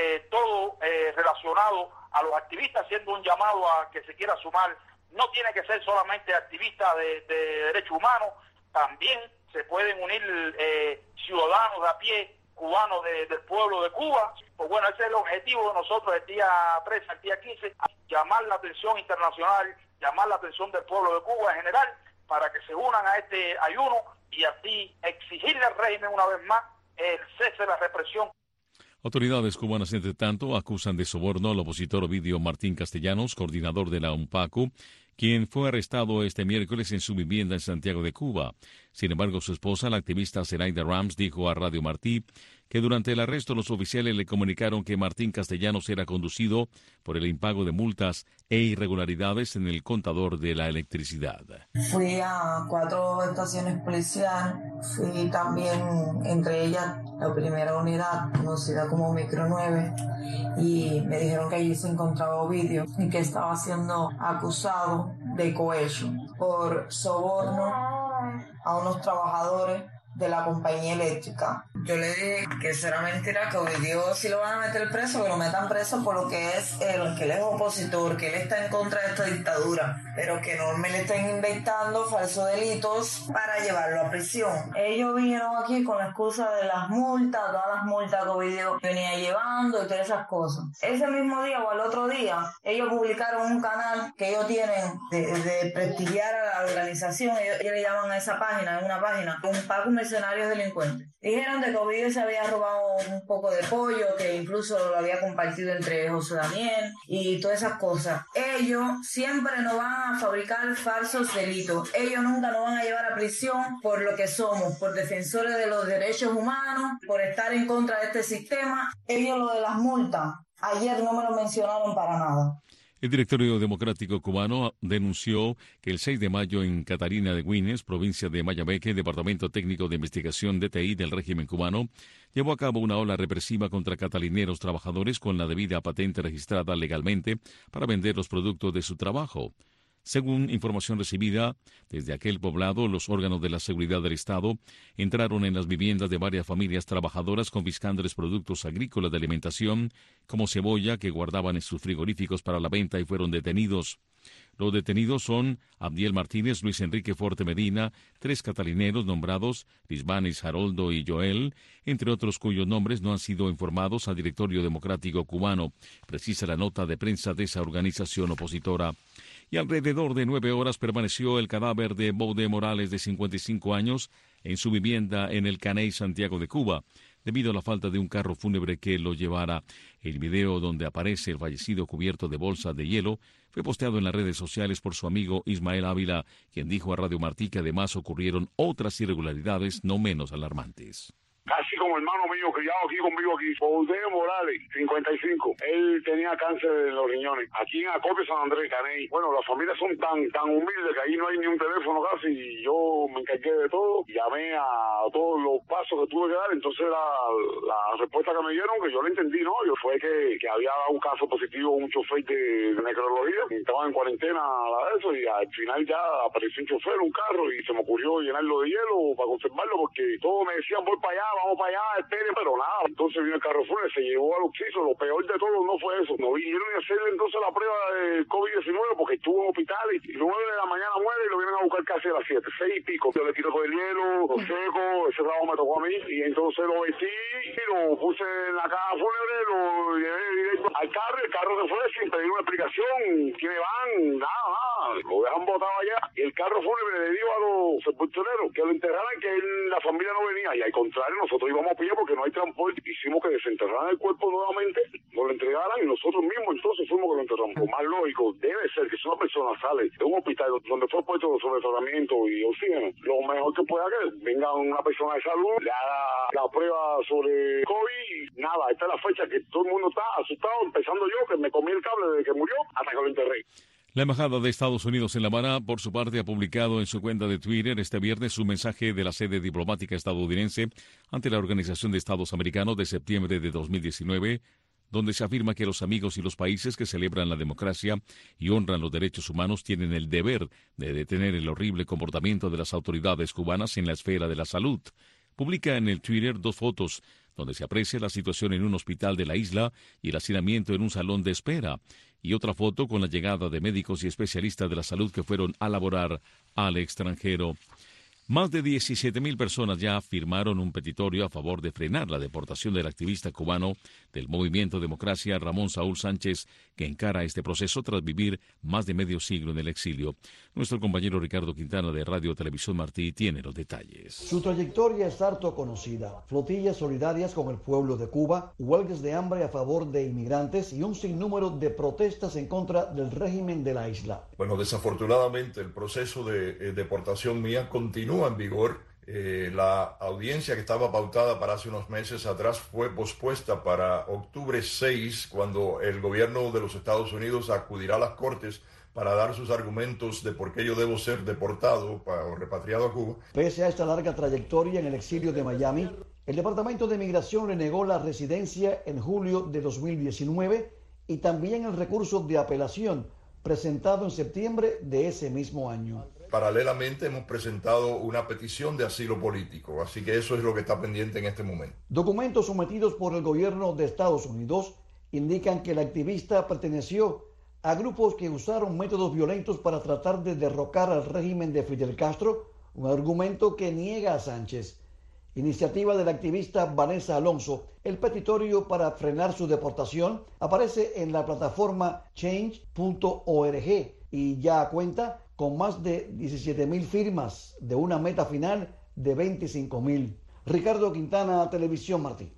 todo relacionado a los activistas, haciendo un llamado a que se quiera sumar. No tiene que ser solamente activistas de derechos humanos, también se pueden unir ciudadanos de a pie cubanos del pueblo de Cuba. Pues bueno, ese es el objetivo de nosotros el día 13, el día 15, llamar la atención internacional, llamar la atención del pueblo de Cuba en general, para que se unan a este ayuno y así exigirle al régimen una vez más el cese de la represión. Autoridades cubanas, entre tanto, acusan de soborno al opositor Ovidio Martín Castellanos, coordinador de la UNPACU, quien fue arrestado este miércoles en su vivienda en Santiago de Cuba. Sin embargo, su esposa, la activista Zenaida Rams, dijo a Radio Martí que durante el arresto los oficiales le comunicaron que Martín Castellanos era conducido por el impago de multas e irregularidades en el contador de la electricidad. Fui a 4 estaciones policiales, fui también, entre ellas, la primera unidad, conocida como Micro 9, y me dijeron que allí se encontraba Ovidio y que estaba siendo acusado de cohecho por soborno a unos trabajadores de la compañía eléctrica. Yo le dije que eso era mentira, que Ovidio si lo van a meter preso, que lo metan preso por lo que es que él es opositor, que él está en contra de esta dictadura, pero que no me le estén inventando falsos delitos para llevarlo a prisión. Ellos vinieron aquí con la excusa de las multas, todas las multas que Ovidio venía llevando y todas esas cosas. Ese mismo día o al otro día, ellos publicaron un canal que ellos tienen de prestigiar a la organización. Ellos le llaman a esa página, es una página, UNPACU Mercenarios Delincuentes. Dijeron de que Ovidio se había robado un poco de pollo, que incluso lo había compartido entre José Daniel y todas esas cosas. Ellos siempre nos van a fabricar falsos delitos. Ellos nunca nos van a llevar a prisión por lo que somos, por defensores de los derechos humanos, por estar en contra de este sistema. Ellos lo de las multas, ayer no me lo mencionaron para nada. El Directorio Democrático Cubano denunció que el 6 de mayo en Catarina de Güines, provincia de Mayabeque, Departamento Técnico de Investigación DTI del régimen cubano, llevó a cabo una ola represiva contra catalineros trabajadores con la debida patente registrada legalmente para vender los productos de su trabajo. Según información recibida desde aquel poblado, los órganos de la seguridad del Estado entraron en las viviendas de varias familias trabajadoras confiscándoles productos agrícolas de alimentación, como cebolla, que guardaban en sus frigoríficos para la venta y fueron detenidos. Los detenidos son Abdiel Martínez, Luis Enrique Forte Medina, 3 catalineros nombrados, Lisbanes, Haroldo y Joel, entre otros cuyos nombres no han sido informados al Directorio Democrático Cubano, precisa la nota de prensa de esa organización opositora. Y alrededor de 9 horas permaneció el cadáver de Boude Morales, de 55 años, en su vivienda en el Caney, Santiago de Cuba, debido a la falta de un carro fúnebre que lo llevara. El video donde aparece el fallecido cubierto de bolsas de hielo fue posteado en las redes sociales por su amigo Ismael Ávila, quien dijo a Radio Martí que además ocurrieron otras irregularidades no menos alarmantes. Casi como hermano mío, criado aquí conmigo aquí, Boude Morales, 55. Él tenía cáncer en los riñones. Aquí en Acopio, San Andrés, Caney. Bueno, las familias son tan humildes que ahí no hay ni un teléfono casi. Y yo me encargué de todo. Llamé a todos los pasos que tuve que dar. Entonces la respuesta que me dieron, que yo la entendí, ¿no? Fue que había dado un caso positivo, un chofer de necrología. Estaban en cuarentena de eso y al final ya apareció un chofer, un carro, y se me ocurrió llenarlo de hielo para conservarlo porque todos me decían, voy para allá, vamos para allá, esperen, pero nada. Entonces vino el carro fúnebre, se llevó al occiso. Lo peor de todo no fue eso. No vinieron a hacerle entonces la prueba de COVID-19 porque estuvo en hospital y 9 de la mañana muere y lo vienen a buscar casi a las 7, 6 y pico. Yo le tiré con el hielo, lo seco, ese trabajo me tocó a mí y entonces lo vestí y lo puse en la caja fúnebre, lo llevé directo al carro. El carro se fue sin pedir una explicación, quiénes van, nada. Lo dejan botado allá y el carro fúnebre le dio a los sepultureros que lo enterraran, que la familia no venía, y al contrario, nosotros íbamos a pie porque no hay transporte. Hicimos que desenterraran el cuerpo nuevamente, nos lo entregaran y nosotros mismos entonces fuimos que lo enterramos. Lo más lógico debe ser que si una persona sale de un hospital donde fue puesto sobre tratamiento y oxígeno, lo mejor que pueda que venga una persona de salud, le haga la prueba sobre COVID y nada. Esta es la fecha que todo el mundo está asustado, empezando yo, que me comí el cable desde que murió hasta que lo enterré. La Embajada de Estados Unidos en La Habana, por su parte, ha publicado en su cuenta de Twitter este viernes un mensaje de la sede diplomática estadounidense ante la Organización de Estados Americanos de septiembre de 2019, donde se afirma que los amigos y los países que celebran la democracia y honran los derechos humanos tienen el deber de detener el horrible comportamiento de las autoridades cubanas en la esfera de la salud. Publica en el Twitter 2 fotos donde se aprecia la situación en un hospital de la isla y el hacinamiento en un salón de espera, y otra foto con la llegada de médicos y especialistas de la salud que fueron a laborar al extranjero. Más de 17.000 personas ya firmaron un petitorio a favor de frenar la deportación del activista cubano del Movimiento Democracia Ramón Saúl Sánchez, que encara este proceso tras vivir más de medio siglo en el exilio. Nuestro compañero Ricardo Quintana de Radio Televisión Martí tiene los detalles. Su trayectoria es harto conocida. Flotillas solidarias con el pueblo de Cuba, huelgas de hambre a favor de inmigrantes y un sinnúmero de protestas en contra del régimen de la isla. Bueno, desafortunadamente el proceso de deportación mía continúa en vigor. La audiencia que estaba pautada para hace unos meses atrás fue pospuesta para octubre 6, cuando el gobierno de los Estados Unidos acudirá a las cortes para dar sus argumentos de por qué yo debo ser deportado o repatriado a Cuba. Pese a esta larga trayectoria en el exilio de Miami, el Departamento de Migración le negó la residencia en julio de 2019 y también el recurso de apelación presentado en septiembre de ese mismo año. Paralelamente hemos presentado una petición de asilo político, así que eso es lo que está pendiente en este momento. Documentos sometidos por el gobierno de Estados Unidos indican que el activista perteneció a grupos que usaron métodos violentos para tratar de derrocar al régimen de Fidel Castro, un argumento que niega a Sánchez. Iniciativa del activista Vanessa Alonso, el petitorio para frenar su deportación aparece en la plataforma change.org y ya cuenta con más de 17.000 firmas de una meta final de 25.000. Ricardo Quintana, Televisión Martí.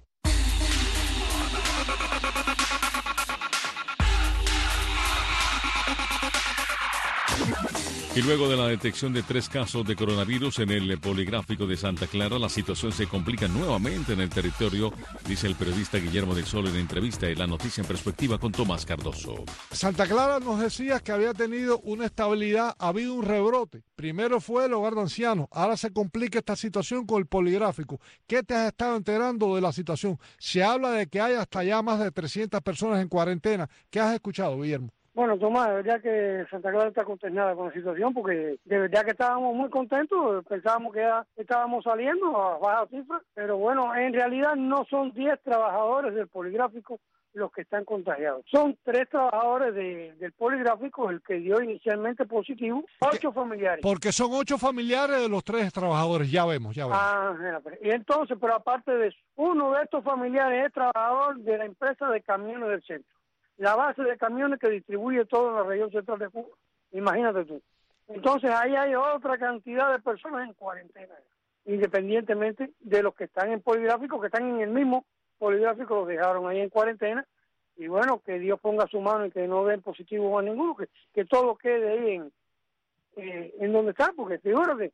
Y luego de la detección de 3 casos de coronavirus en el poligráfico de Santa Clara, la situación se complica nuevamente en el territorio, dice el periodista Guillermo del Sol en entrevista en La Noticia en Perspectiva con Tomás Cardoso. Santa Clara nos decía que había tenido una estabilidad, ha habido un rebrote. Primero fue el hogar de ancianos, ahora se complica esta situación con el poligráfico. ¿Qué te has estado enterando de la situación? Se habla de que hay hasta ya más de 300 personas en cuarentena. ¿Qué has escuchado, Guillermo? Bueno, Tomás, de verdad que Santa Clara está consternada con la situación porque de verdad que estábamos muy contentos, pensábamos que ya estábamos saliendo a bajas cifras, pero bueno, en realidad no son 10 trabajadores del poligráfico los que están contagiados. Son 3 trabajadores del poligráfico, el que dio inicialmente positivo, 8 familiares. Porque son 8 familiares de los 3 trabajadores, ya vemos. Y entonces, pero aparte de eso, uno de estos familiares es trabajador de la empresa de camiones del centro. La base de camiones que distribuye toda la región central de Cuba. Imagínate tú. Entonces ahí hay otra cantidad de personas en cuarentena, independientemente de los que están en poligráfico, que están en el mismo poligráfico, los dejaron ahí en cuarentena. Y bueno, que Dios ponga su mano y que no den positivo a ninguno, que todo quede ahí en donde está, porque figúrate,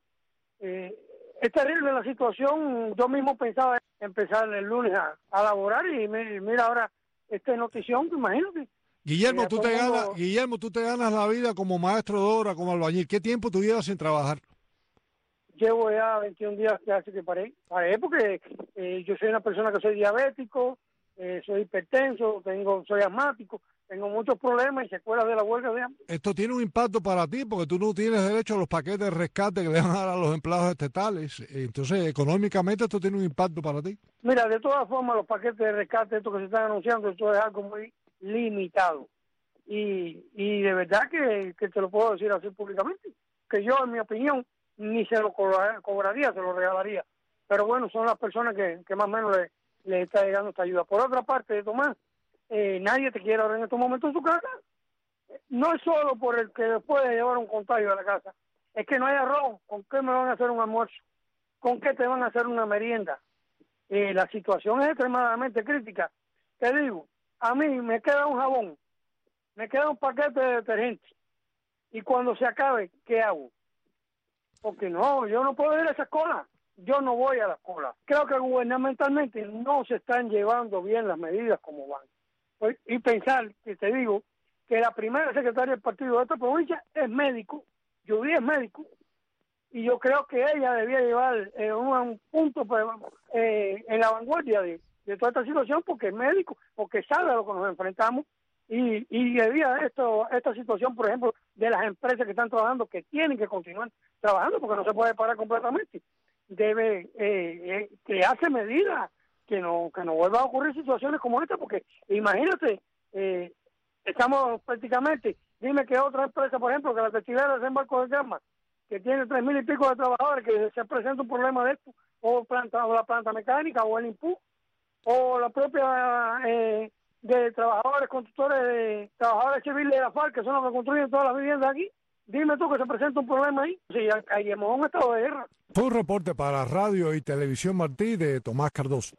es terrible la situación. Yo mismo pensaba empezar el lunes a laborar y mira ahora esta notición, imagínate. Guillermo, tú te ganas la vida como maestro de obra, como albañil. ¿Qué tiempo tú llevas sin trabajar? Llevo ya 21 días que hace que paré porque yo soy una persona que soy diabético, soy hipertenso, soy asmático, tengo muchos problemas y secuelas de la huelga de hambre. Esto tiene un impacto para ti porque tú no tienes derecho a los paquetes de rescate que le van a dar a los empleados estatales. Entonces, económicamente esto tiene un impacto para ti. Mira, de todas formas, los paquetes de rescate, estos que se están anunciando, esto es algo muy limitado. Y de verdad que te lo puedo decir así públicamente, que yo, en mi opinión, ni se lo cobraría, se lo regalaría. Pero bueno, son las personas que más o menos le está llegando esta ayuda. Por otra parte, Tomás, nadie te quiere ahora en estos momentos en su casa. No es solo por el que puede llevar un contagio a la casa, es que no hay arroz. ¿Con qué me van a hacer un almuerzo? ¿Con qué te van a hacer una merienda? La situación es extremadamente crítica. Te digo, a mí me queda un jabón, me queda un paquete de detergente, y cuando se acabe, ¿qué hago? Porque no, yo no puedo ir a esa cola. Yo no voy a la cola. Creo que gubernamentalmente no se están llevando bien las medidas como van. Y pensar, que te digo, que la primera secretaria del partido de esta provincia es médico, Judy es médico, y yo creo que ella debía llevar un punto en la vanguardia de toda esta situación, porque es médico, porque sabe a lo que nos enfrentamos, y debía esta situación, por ejemplo, de las empresas que están trabajando, que tienen que continuar trabajando, porque no se puede parar completamente. Debe crearse medidas que no vuelvan a ocurrir situaciones como esta, porque imagínate, estamos prácticamente, dime que otra empresa, por ejemplo, que la textilera de Barco de Gama, que tiene 3,000 y pico de trabajadores, que se presenta un problema de esto, o la planta mecánica, o el INPU, o la propia de trabajadores, constructores, de trabajadores civiles de la FARC, que son los que construyen todas las viviendas aquí. Dime tú que se presenta un problema ahí. Sí, hay un estado de guerra. Fue un reporte para Radio y Televisión Martí de Tomás Cardoso.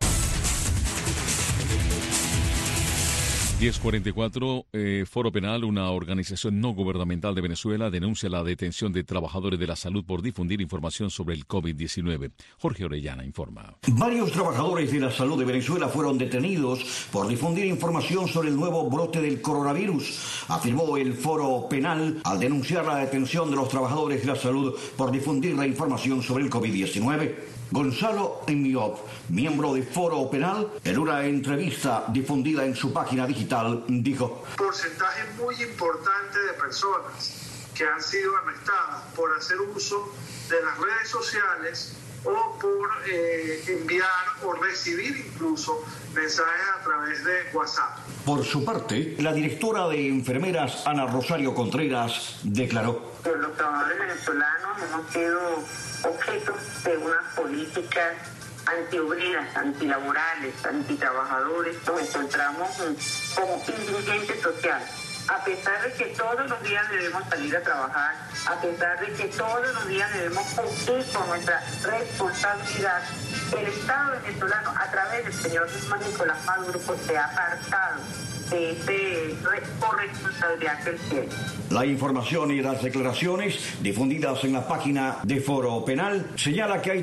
10:44, Foro Penal, una organización no gubernamental de Venezuela, denuncia la detención de trabajadores de la salud por difundir información sobre el COVID-19. Jorge Orellana informa. Varios trabajadores de la salud de Venezuela fueron detenidos por difundir información sobre el nuevo brote del coronavirus, afirmó el Foro Penal al denunciar la detención de los trabajadores de la salud por difundir la información sobre el COVID-19. Gonzalo Emiop, miembro de Foro Penal, en una entrevista difundida en su página digital, dijo: porcentaje muy importante de personas que han sido arrestadas por hacer uso de las redes sociales o por enviar o recibir incluso mensajes a través de WhatsApp. Por su parte, la directora de enfermeras, Ana Rosario Contreras, declaró: los trabajadores venezolanos hemos sido objeto de unas políticas antiobreras, antilaborales, antitrabajadores. Nos encontramos como indigentes sociales. A pesar de que todos los días debemos salir a trabajar, a pesar de que todos los días debemos cumplir con nuestra responsabilidad, el Estado venezolano, a través del señor Nicolás Maduro, pues, se ha apartado de esta corresponsabilidad que él tiene. La información y las declaraciones difundidas en la página de Foro Penal señala que hay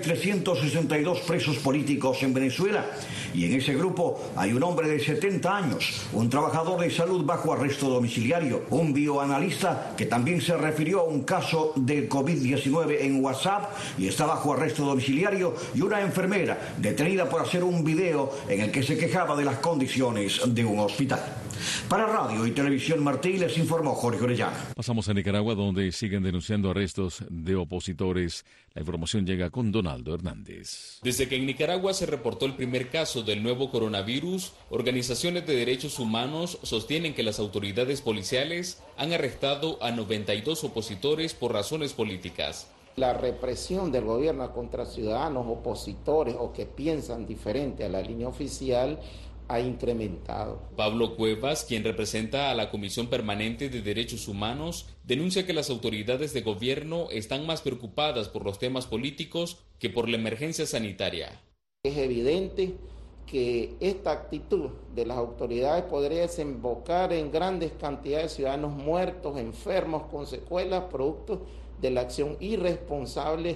362 presos políticos en Venezuela y en ese grupo hay un hombre de 70 años, un trabajador de salud bajo arresto domiciliario, un bioanalista que también se refirió a un caso de COVID-19 en WhatsApp y está bajo arresto domiciliario, y una enfermera detenida por hacer un video en el que se quejaba de las condiciones de un hospital. Para Radio y Televisión Martí les informó Jorge Orellana. Pasamos a Nicaragua, donde siguen denunciando arrestos de opositores. La información llega con Donaldo Hernández. Desde que en Nicaragua se reportó el primer caso del nuevo coronavirus, organizaciones de derechos humanos sostienen que las autoridades policiales han arrestado a 92 opositores por razones políticas. La represión del gobierno contra ciudadanos opositores o que piensan diferente a la línea oficial ha incrementado. Pablo Cuevas, quien representa a la Comisión Permanente de Derechos Humanos, denuncia que las autoridades de gobierno están más preocupadas por los temas políticos que por la emergencia sanitaria. Es evidente que esta actitud de las autoridades podría desembocar en grandes cantidades de ciudadanos muertos, enfermos, con secuelas, producto de la acción irresponsable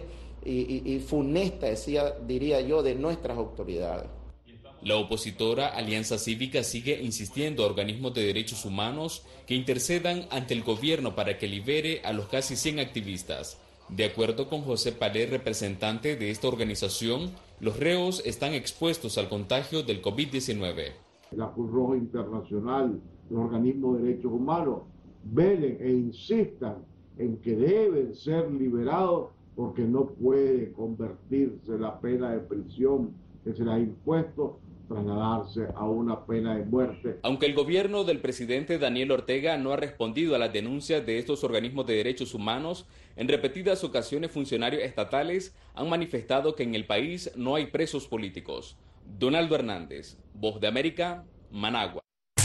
y funesta, diría yo, de nuestras autoridades. La opositora Alianza Cívica sigue insistiendo a organismos de derechos humanos que intercedan ante el gobierno para que libere a los casi 100 activistas. De acuerdo con José Palé, representante de esta organización, los reos están expuestos al contagio del COVID-19. La Cruz Roja Internacional, los organismos de derechos humanos, velen e insistan en que deben ser liberados porque no puede convertirse la pena de prisión que se les ha impuesto trasladarse a una pena de muerte. Aunque el gobierno del presidente Daniel Ortega no ha respondido a las denuncias de estos organismos de derechos humanos, en repetidas ocasiones funcionarios estatales han manifestado que en el país no hay presos políticos. Donaldo Hernández, Voz de América, Managua.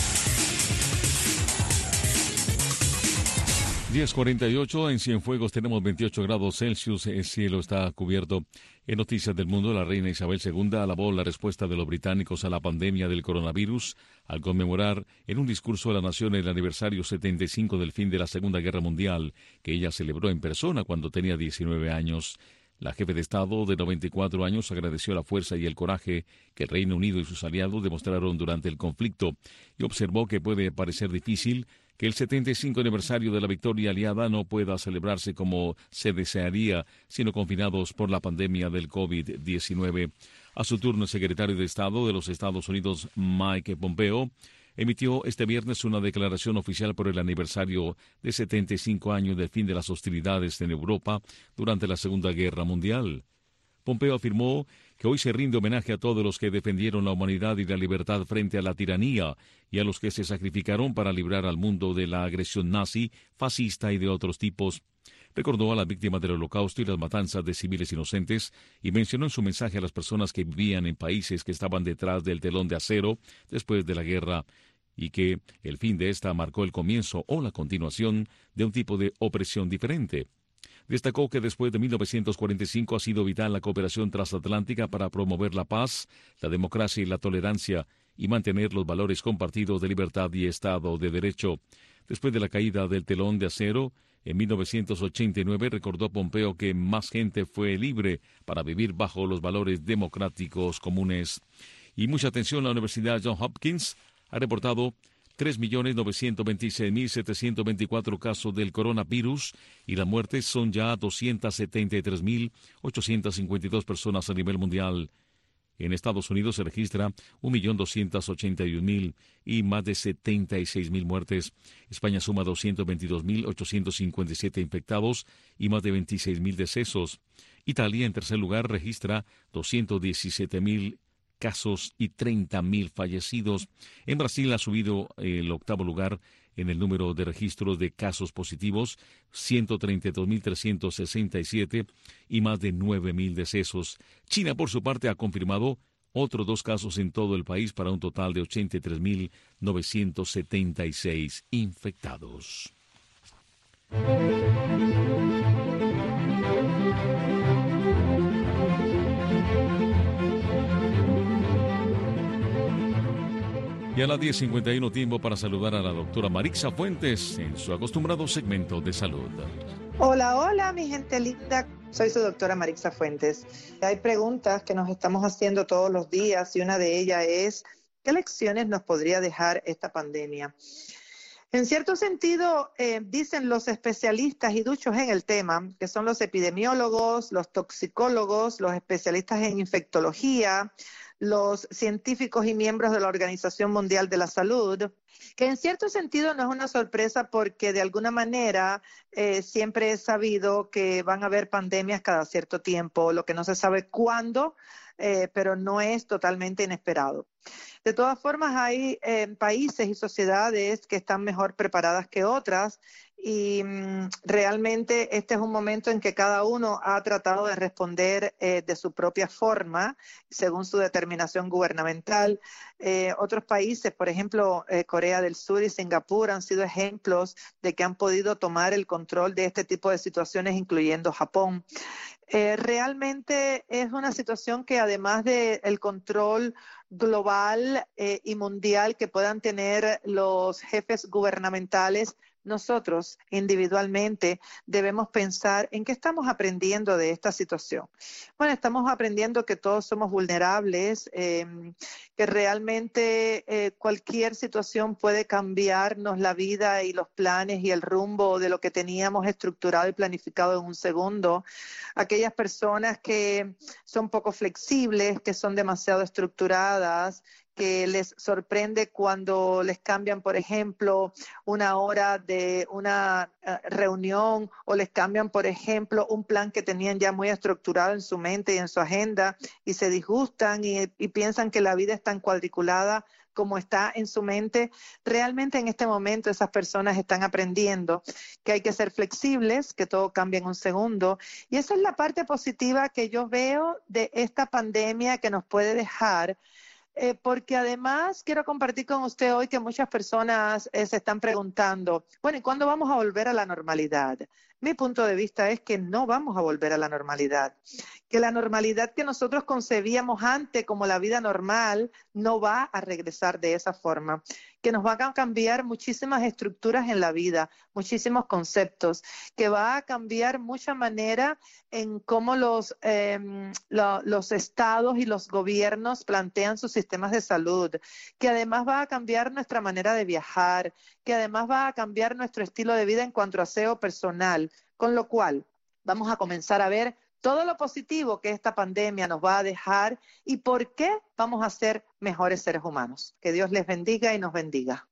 10:48, en Cienfuegos tenemos 28 grados Celsius, el cielo está cubierto. En Noticias del Mundo, la reina Isabel II alabó la respuesta de los británicos a la pandemia del coronavirus al conmemorar en un discurso a la nación el aniversario 75 del fin de la Segunda Guerra Mundial, que ella celebró en persona cuando tenía 19 años. La jefe de Estado, de 94 años, agradeció la fuerza y el coraje que el Reino Unido y sus aliados demostraron durante el conflicto y observó que puede parecer difícil que el 75 aniversario de la victoria aliada no pueda celebrarse como se desearía, sino confinados por la pandemia del COVID-19. A su turno, el secretario de Estado de los Estados Unidos, Mike Pompeo, emitió este viernes una declaración oficial por el aniversario de 75 años del fin de las hostilidades en Europa durante la Segunda Guerra Mundial. Pompeo afirmó que hoy se rinde homenaje a todos los que defendieron la humanidad y la libertad frente a la tiranía y a los que se sacrificaron para librar al mundo de la agresión nazi, fascista y de otros tipos. recordó a las víctimas del Holocausto y las matanzas de civiles inocentes y mencionó en su mensaje a las personas que vivían en países que estaban detrás del telón de acero después de la guerra y que el fin de esta marcó el comienzo o la continuación de un tipo de opresión diferente. Destacó que después de 1945 ha sido vital la cooperación transatlántica para promover la paz, la democracia y la tolerancia y mantener los valores compartidos de libertad y Estado de Derecho. Después de la caída del telón de acero, en 1989 recordó Pompeo que más gente fue libre para vivir bajo los valores democráticos comunes. Y mucha atención, la Universidad Johns Hopkins ha reportado 3.926.724 casos del coronavirus y las muertes son ya 273.852 personas a nivel mundial. En Estados Unidos se registra 1.281.000 y más de 76.000 muertes. España suma 222.857 infectados y más de 26.000 decesos. Italia, en tercer lugar, registra 217.000 casos y 30.000 fallecidos. En Brasil ha subido el octavo lugar en el número de registros de casos positivos, 132.367 y más de 9.000 decesos. China, por su parte, ha confirmado otros 2 casos en todo el país para un total de 83.976 infectados. Y a las 10:51 tiempo para saludar a la doctora Marixa Fuentes en su acostumbrado segmento de salud. Hola, hola, mi gente linda. Soy su doctora Marixa Fuentes. Hay preguntas que nos estamos haciendo todos los días y una de ellas es, ¿qué lecciones nos podría dejar esta pandemia? En cierto sentido, dicen los especialistas y duchos en el tema, que son los epidemiólogos, los toxicólogos, los especialistas en infectología, los científicos y miembros de la Organización Mundial de la Salud, que en cierto sentido no es una sorpresa porque de alguna manera siempre he sabido que van a haber pandemias cada cierto tiempo, lo que no se sabe cuándo, pero no es totalmente inesperado. De todas formas, hay países y sociedades que están mejor preparadas que otras y realmente este es un momento en que cada uno ha tratado de responder de su propia forma, según su determinación gubernamental. Otros países, por ejemplo, Corea del Sur y Singapur, han sido ejemplos de que han podido tomar el control de este tipo de situaciones, incluyendo Japón. Realmente es una situación que además del control global y mundial que puedan tener los jefes gubernamentales, nosotros individualmente debemos pensar en qué estamos aprendiendo de esta situación. Bueno, estamos aprendiendo que todos somos vulnerables, que realmente cualquier situación puede cambiarnos la vida y los planes y el rumbo de lo que teníamos estructurado y planificado en un segundo. Aquellas personas que son poco flexibles, que son demasiado estructuradas, que les sorprende cuando les cambian, por ejemplo, una hora de una reunión o les cambian, por ejemplo, un plan que tenían ya muy estructurado en su mente y en su agenda y se disgustan y piensan que la vida es tan cuadriculada como está en su mente. Realmente en este momento esas personas están aprendiendo que hay que ser flexibles, que todo cambia en un segundo. Y esa es la parte positiva que yo veo de esta pandemia que nos puede dejar. Porque además quiero compartir con usted hoy que muchas personas se están preguntando, bueno, ¿y cuándo vamos a volver a la normalidad? Mi punto de vista es que no vamos a volver a la normalidad, que la normalidad que nosotros concebíamos antes como la vida normal no va a regresar de esa forma, que nos van a cambiar muchísimas estructuras en la vida, muchísimos conceptos, que va a cambiar mucha manera en cómo los estados y los gobiernos plantean sus sistemas de salud, que además va a cambiar nuestra manera de viajar, que además va a cambiar nuestro estilo de vida en cuanto a aseo personal, con lo cual vamos a comenzar a ver todo lo positivo que esta pandemia nos va a dejar y por qué vamos a ser mejores seres humanos. Que Dios les bendiga y nos bendiga.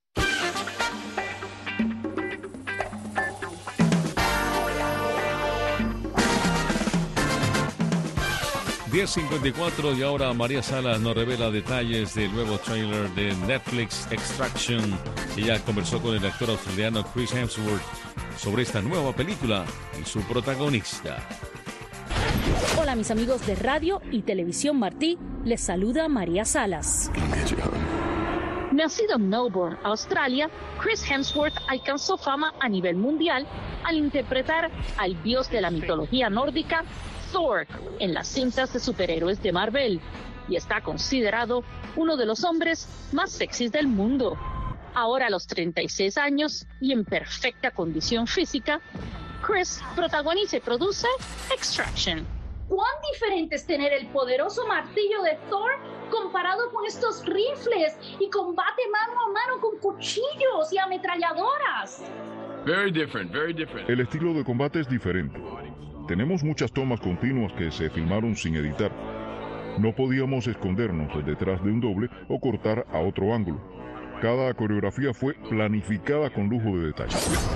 10:54 y ahora María Salas nos revela detalles del nuevo tráiler de Netflix Extraction. Ella conversó con el actor australiano Chris Hemsworth sobre esta nueva película y su protagonista. Hola mis amigos de Radio y Televisión Martí, les saluda María Salas. Nacido en Melbourne, Australia, Chris Hemsworth alcanzó fama a nivel mundial al interpretar al dios de la mitología nórdica, Thor, en las cintas de superhéroes de Marvel, y está considerado uno de los hombres más sexys del mundo. Ahora a los 36 años y en perfecta condición física, Chris protagoniza y produce Extraction. ¿Cuán diferente es tener el poderoso martillo de Thor comparado con estos rifles y combate mano a mano con cuchillos y ametralladoras? Very different, very different. El estilo de combate es diferente. Tenemos muchas tomas continuas que se filmaron sin editar. No podíamos escondernos detrás de un doble o cortar a otro ángulo. Cada coreografía fue planificada con lujo de detalle.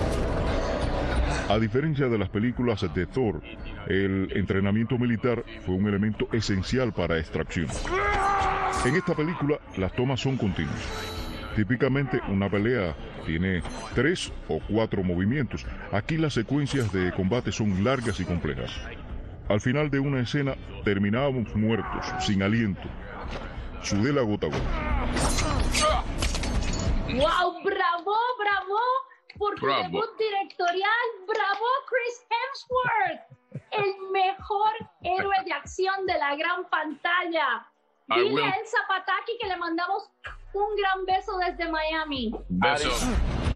A diferencia de las películas de Thor, el entrenamiento militar fue un elemento esencial para Extracción. En esta película, las tomas son continuas. Típicamente, una pelea tiene 3 o 4 movimientos. Aquí las secuencias de combate son largas y complejas. Al final de una escena, terminábamos muertos, sin aliento. Sudé la gota a gota. ¡Wow! ¡Bravo, bravo! Por tu debut directorial, ¡bravo, Chris Hemsworth! El mejor héroe de acción de la gran pantalla. Dile a Elsa Pataki que le mandamos un gran beso desde Miami. Besos.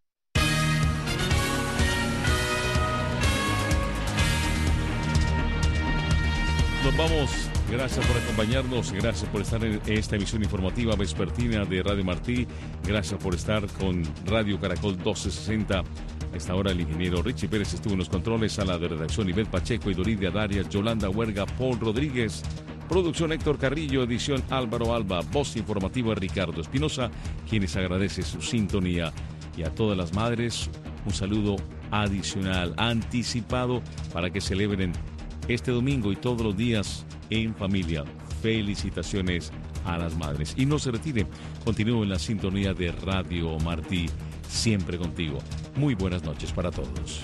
Nos vamos. Gracias por acompañarnos, gracias por estar en esta emisión informativa vespertina de Radio Martí, gracias por estar con Radio Caracol 1260. A esta hora el ingeniero Richie Pérez estuvo en los controles, a la de redacción Ivette Pacheco y Doridia Darias, Yolanda Huerga, Paul Rodríguez, producción Héctor Carrillo, edición Álvaro Alba, voz informativa Ricardo Espinosa, quienes agradece su sintonía. Y a todas las madres, un saludo adicional, anticipado, para que celebren este domingo y todos los días en familia. Felicitaciones a las madres. Y no se retire, continúe en la sintonía de Radio Martí, siempre contigo. Muy buenas noches para todos.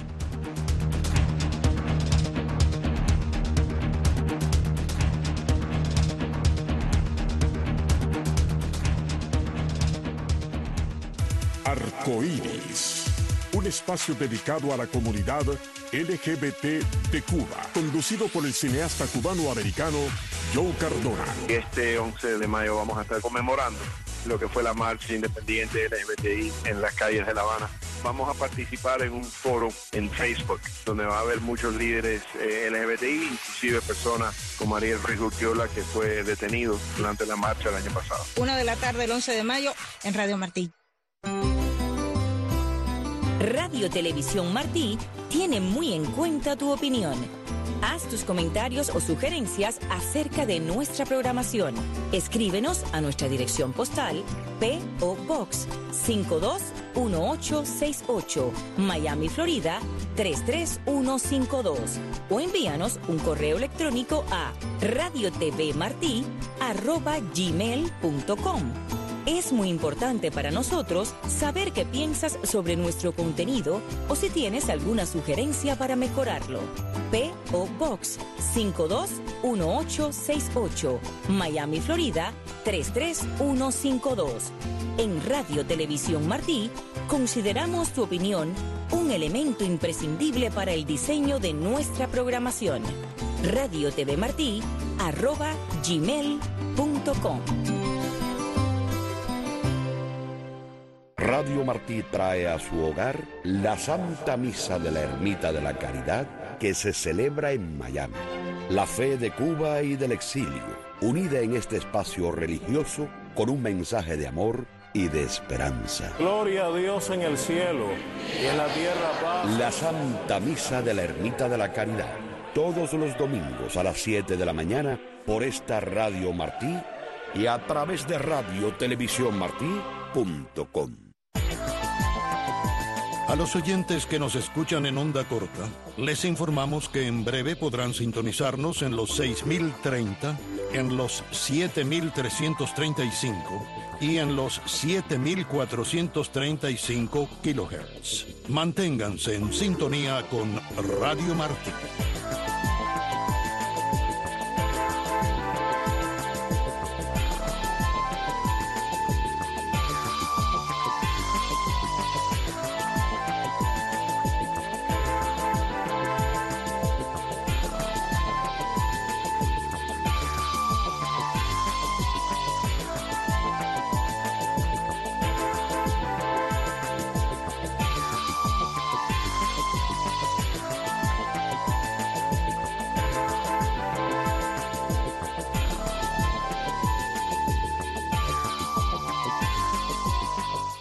Arcoíris, un espacio dedicado a la comunidad LGBT de Cuba, conducido por el cineasta cubano-americano Joe Cardona. Este 11 de mayo vamos a estar conmemorando lo que fue la marcha independiente LGBTI en las calles de La Habana. Vamos a participar en un foro en Facebook, donde va a haber muchos líderes LGBTI, inclusive personas como Ariel Ruiz Urquiola, que fue detenido durante la marcha el año pasado. 1:00 p.m. el 11 de mayo en Radio Martí. Radio Televisión Martí tiene muy en cuenta tu opinión. Haz tus comentarios o sugerencias acerca de nuestra programación. Escríbenos a nuestra dirección postal P.O. Box 521868, Miami, Florida 33152, o envíanos un correo electrónico a radiotvmarti@gmail.com. Es muy importante para nosotros saber qué piensas sobre nuestro contenido o si tienes alguna sugerencia para mejorarlo. P.O. Box 521868, Miami, Florida 33152. En Radio Televisión Martí, consideramos tu opinión un elemento imprescindible para el diseño de nuestra programación. radiotvmarti@gmail.com. Radio Martí trae a su hogar la Santa Misa de la Ermita de la Caridad, que se celebra en Miami. La fe de Cuba y del exilio, unida en este espacio religioso con un mensaje de amor y de esperanza. Gloria a Dios en el cielo y en la tierra paz. La Santa Misa de la Ermita de la Caridad, todos los domingos a las 7 de la mañana por esta Radio Martí y a través de radiotelevisiónmartí.com. A los oyentes que nos escuchan en onda corta, les informamos que en breve podrán sintonizarnos en los 6030, en los 7335 y en los 7435 kHz. Manténganse en sintonía con Radio Martí.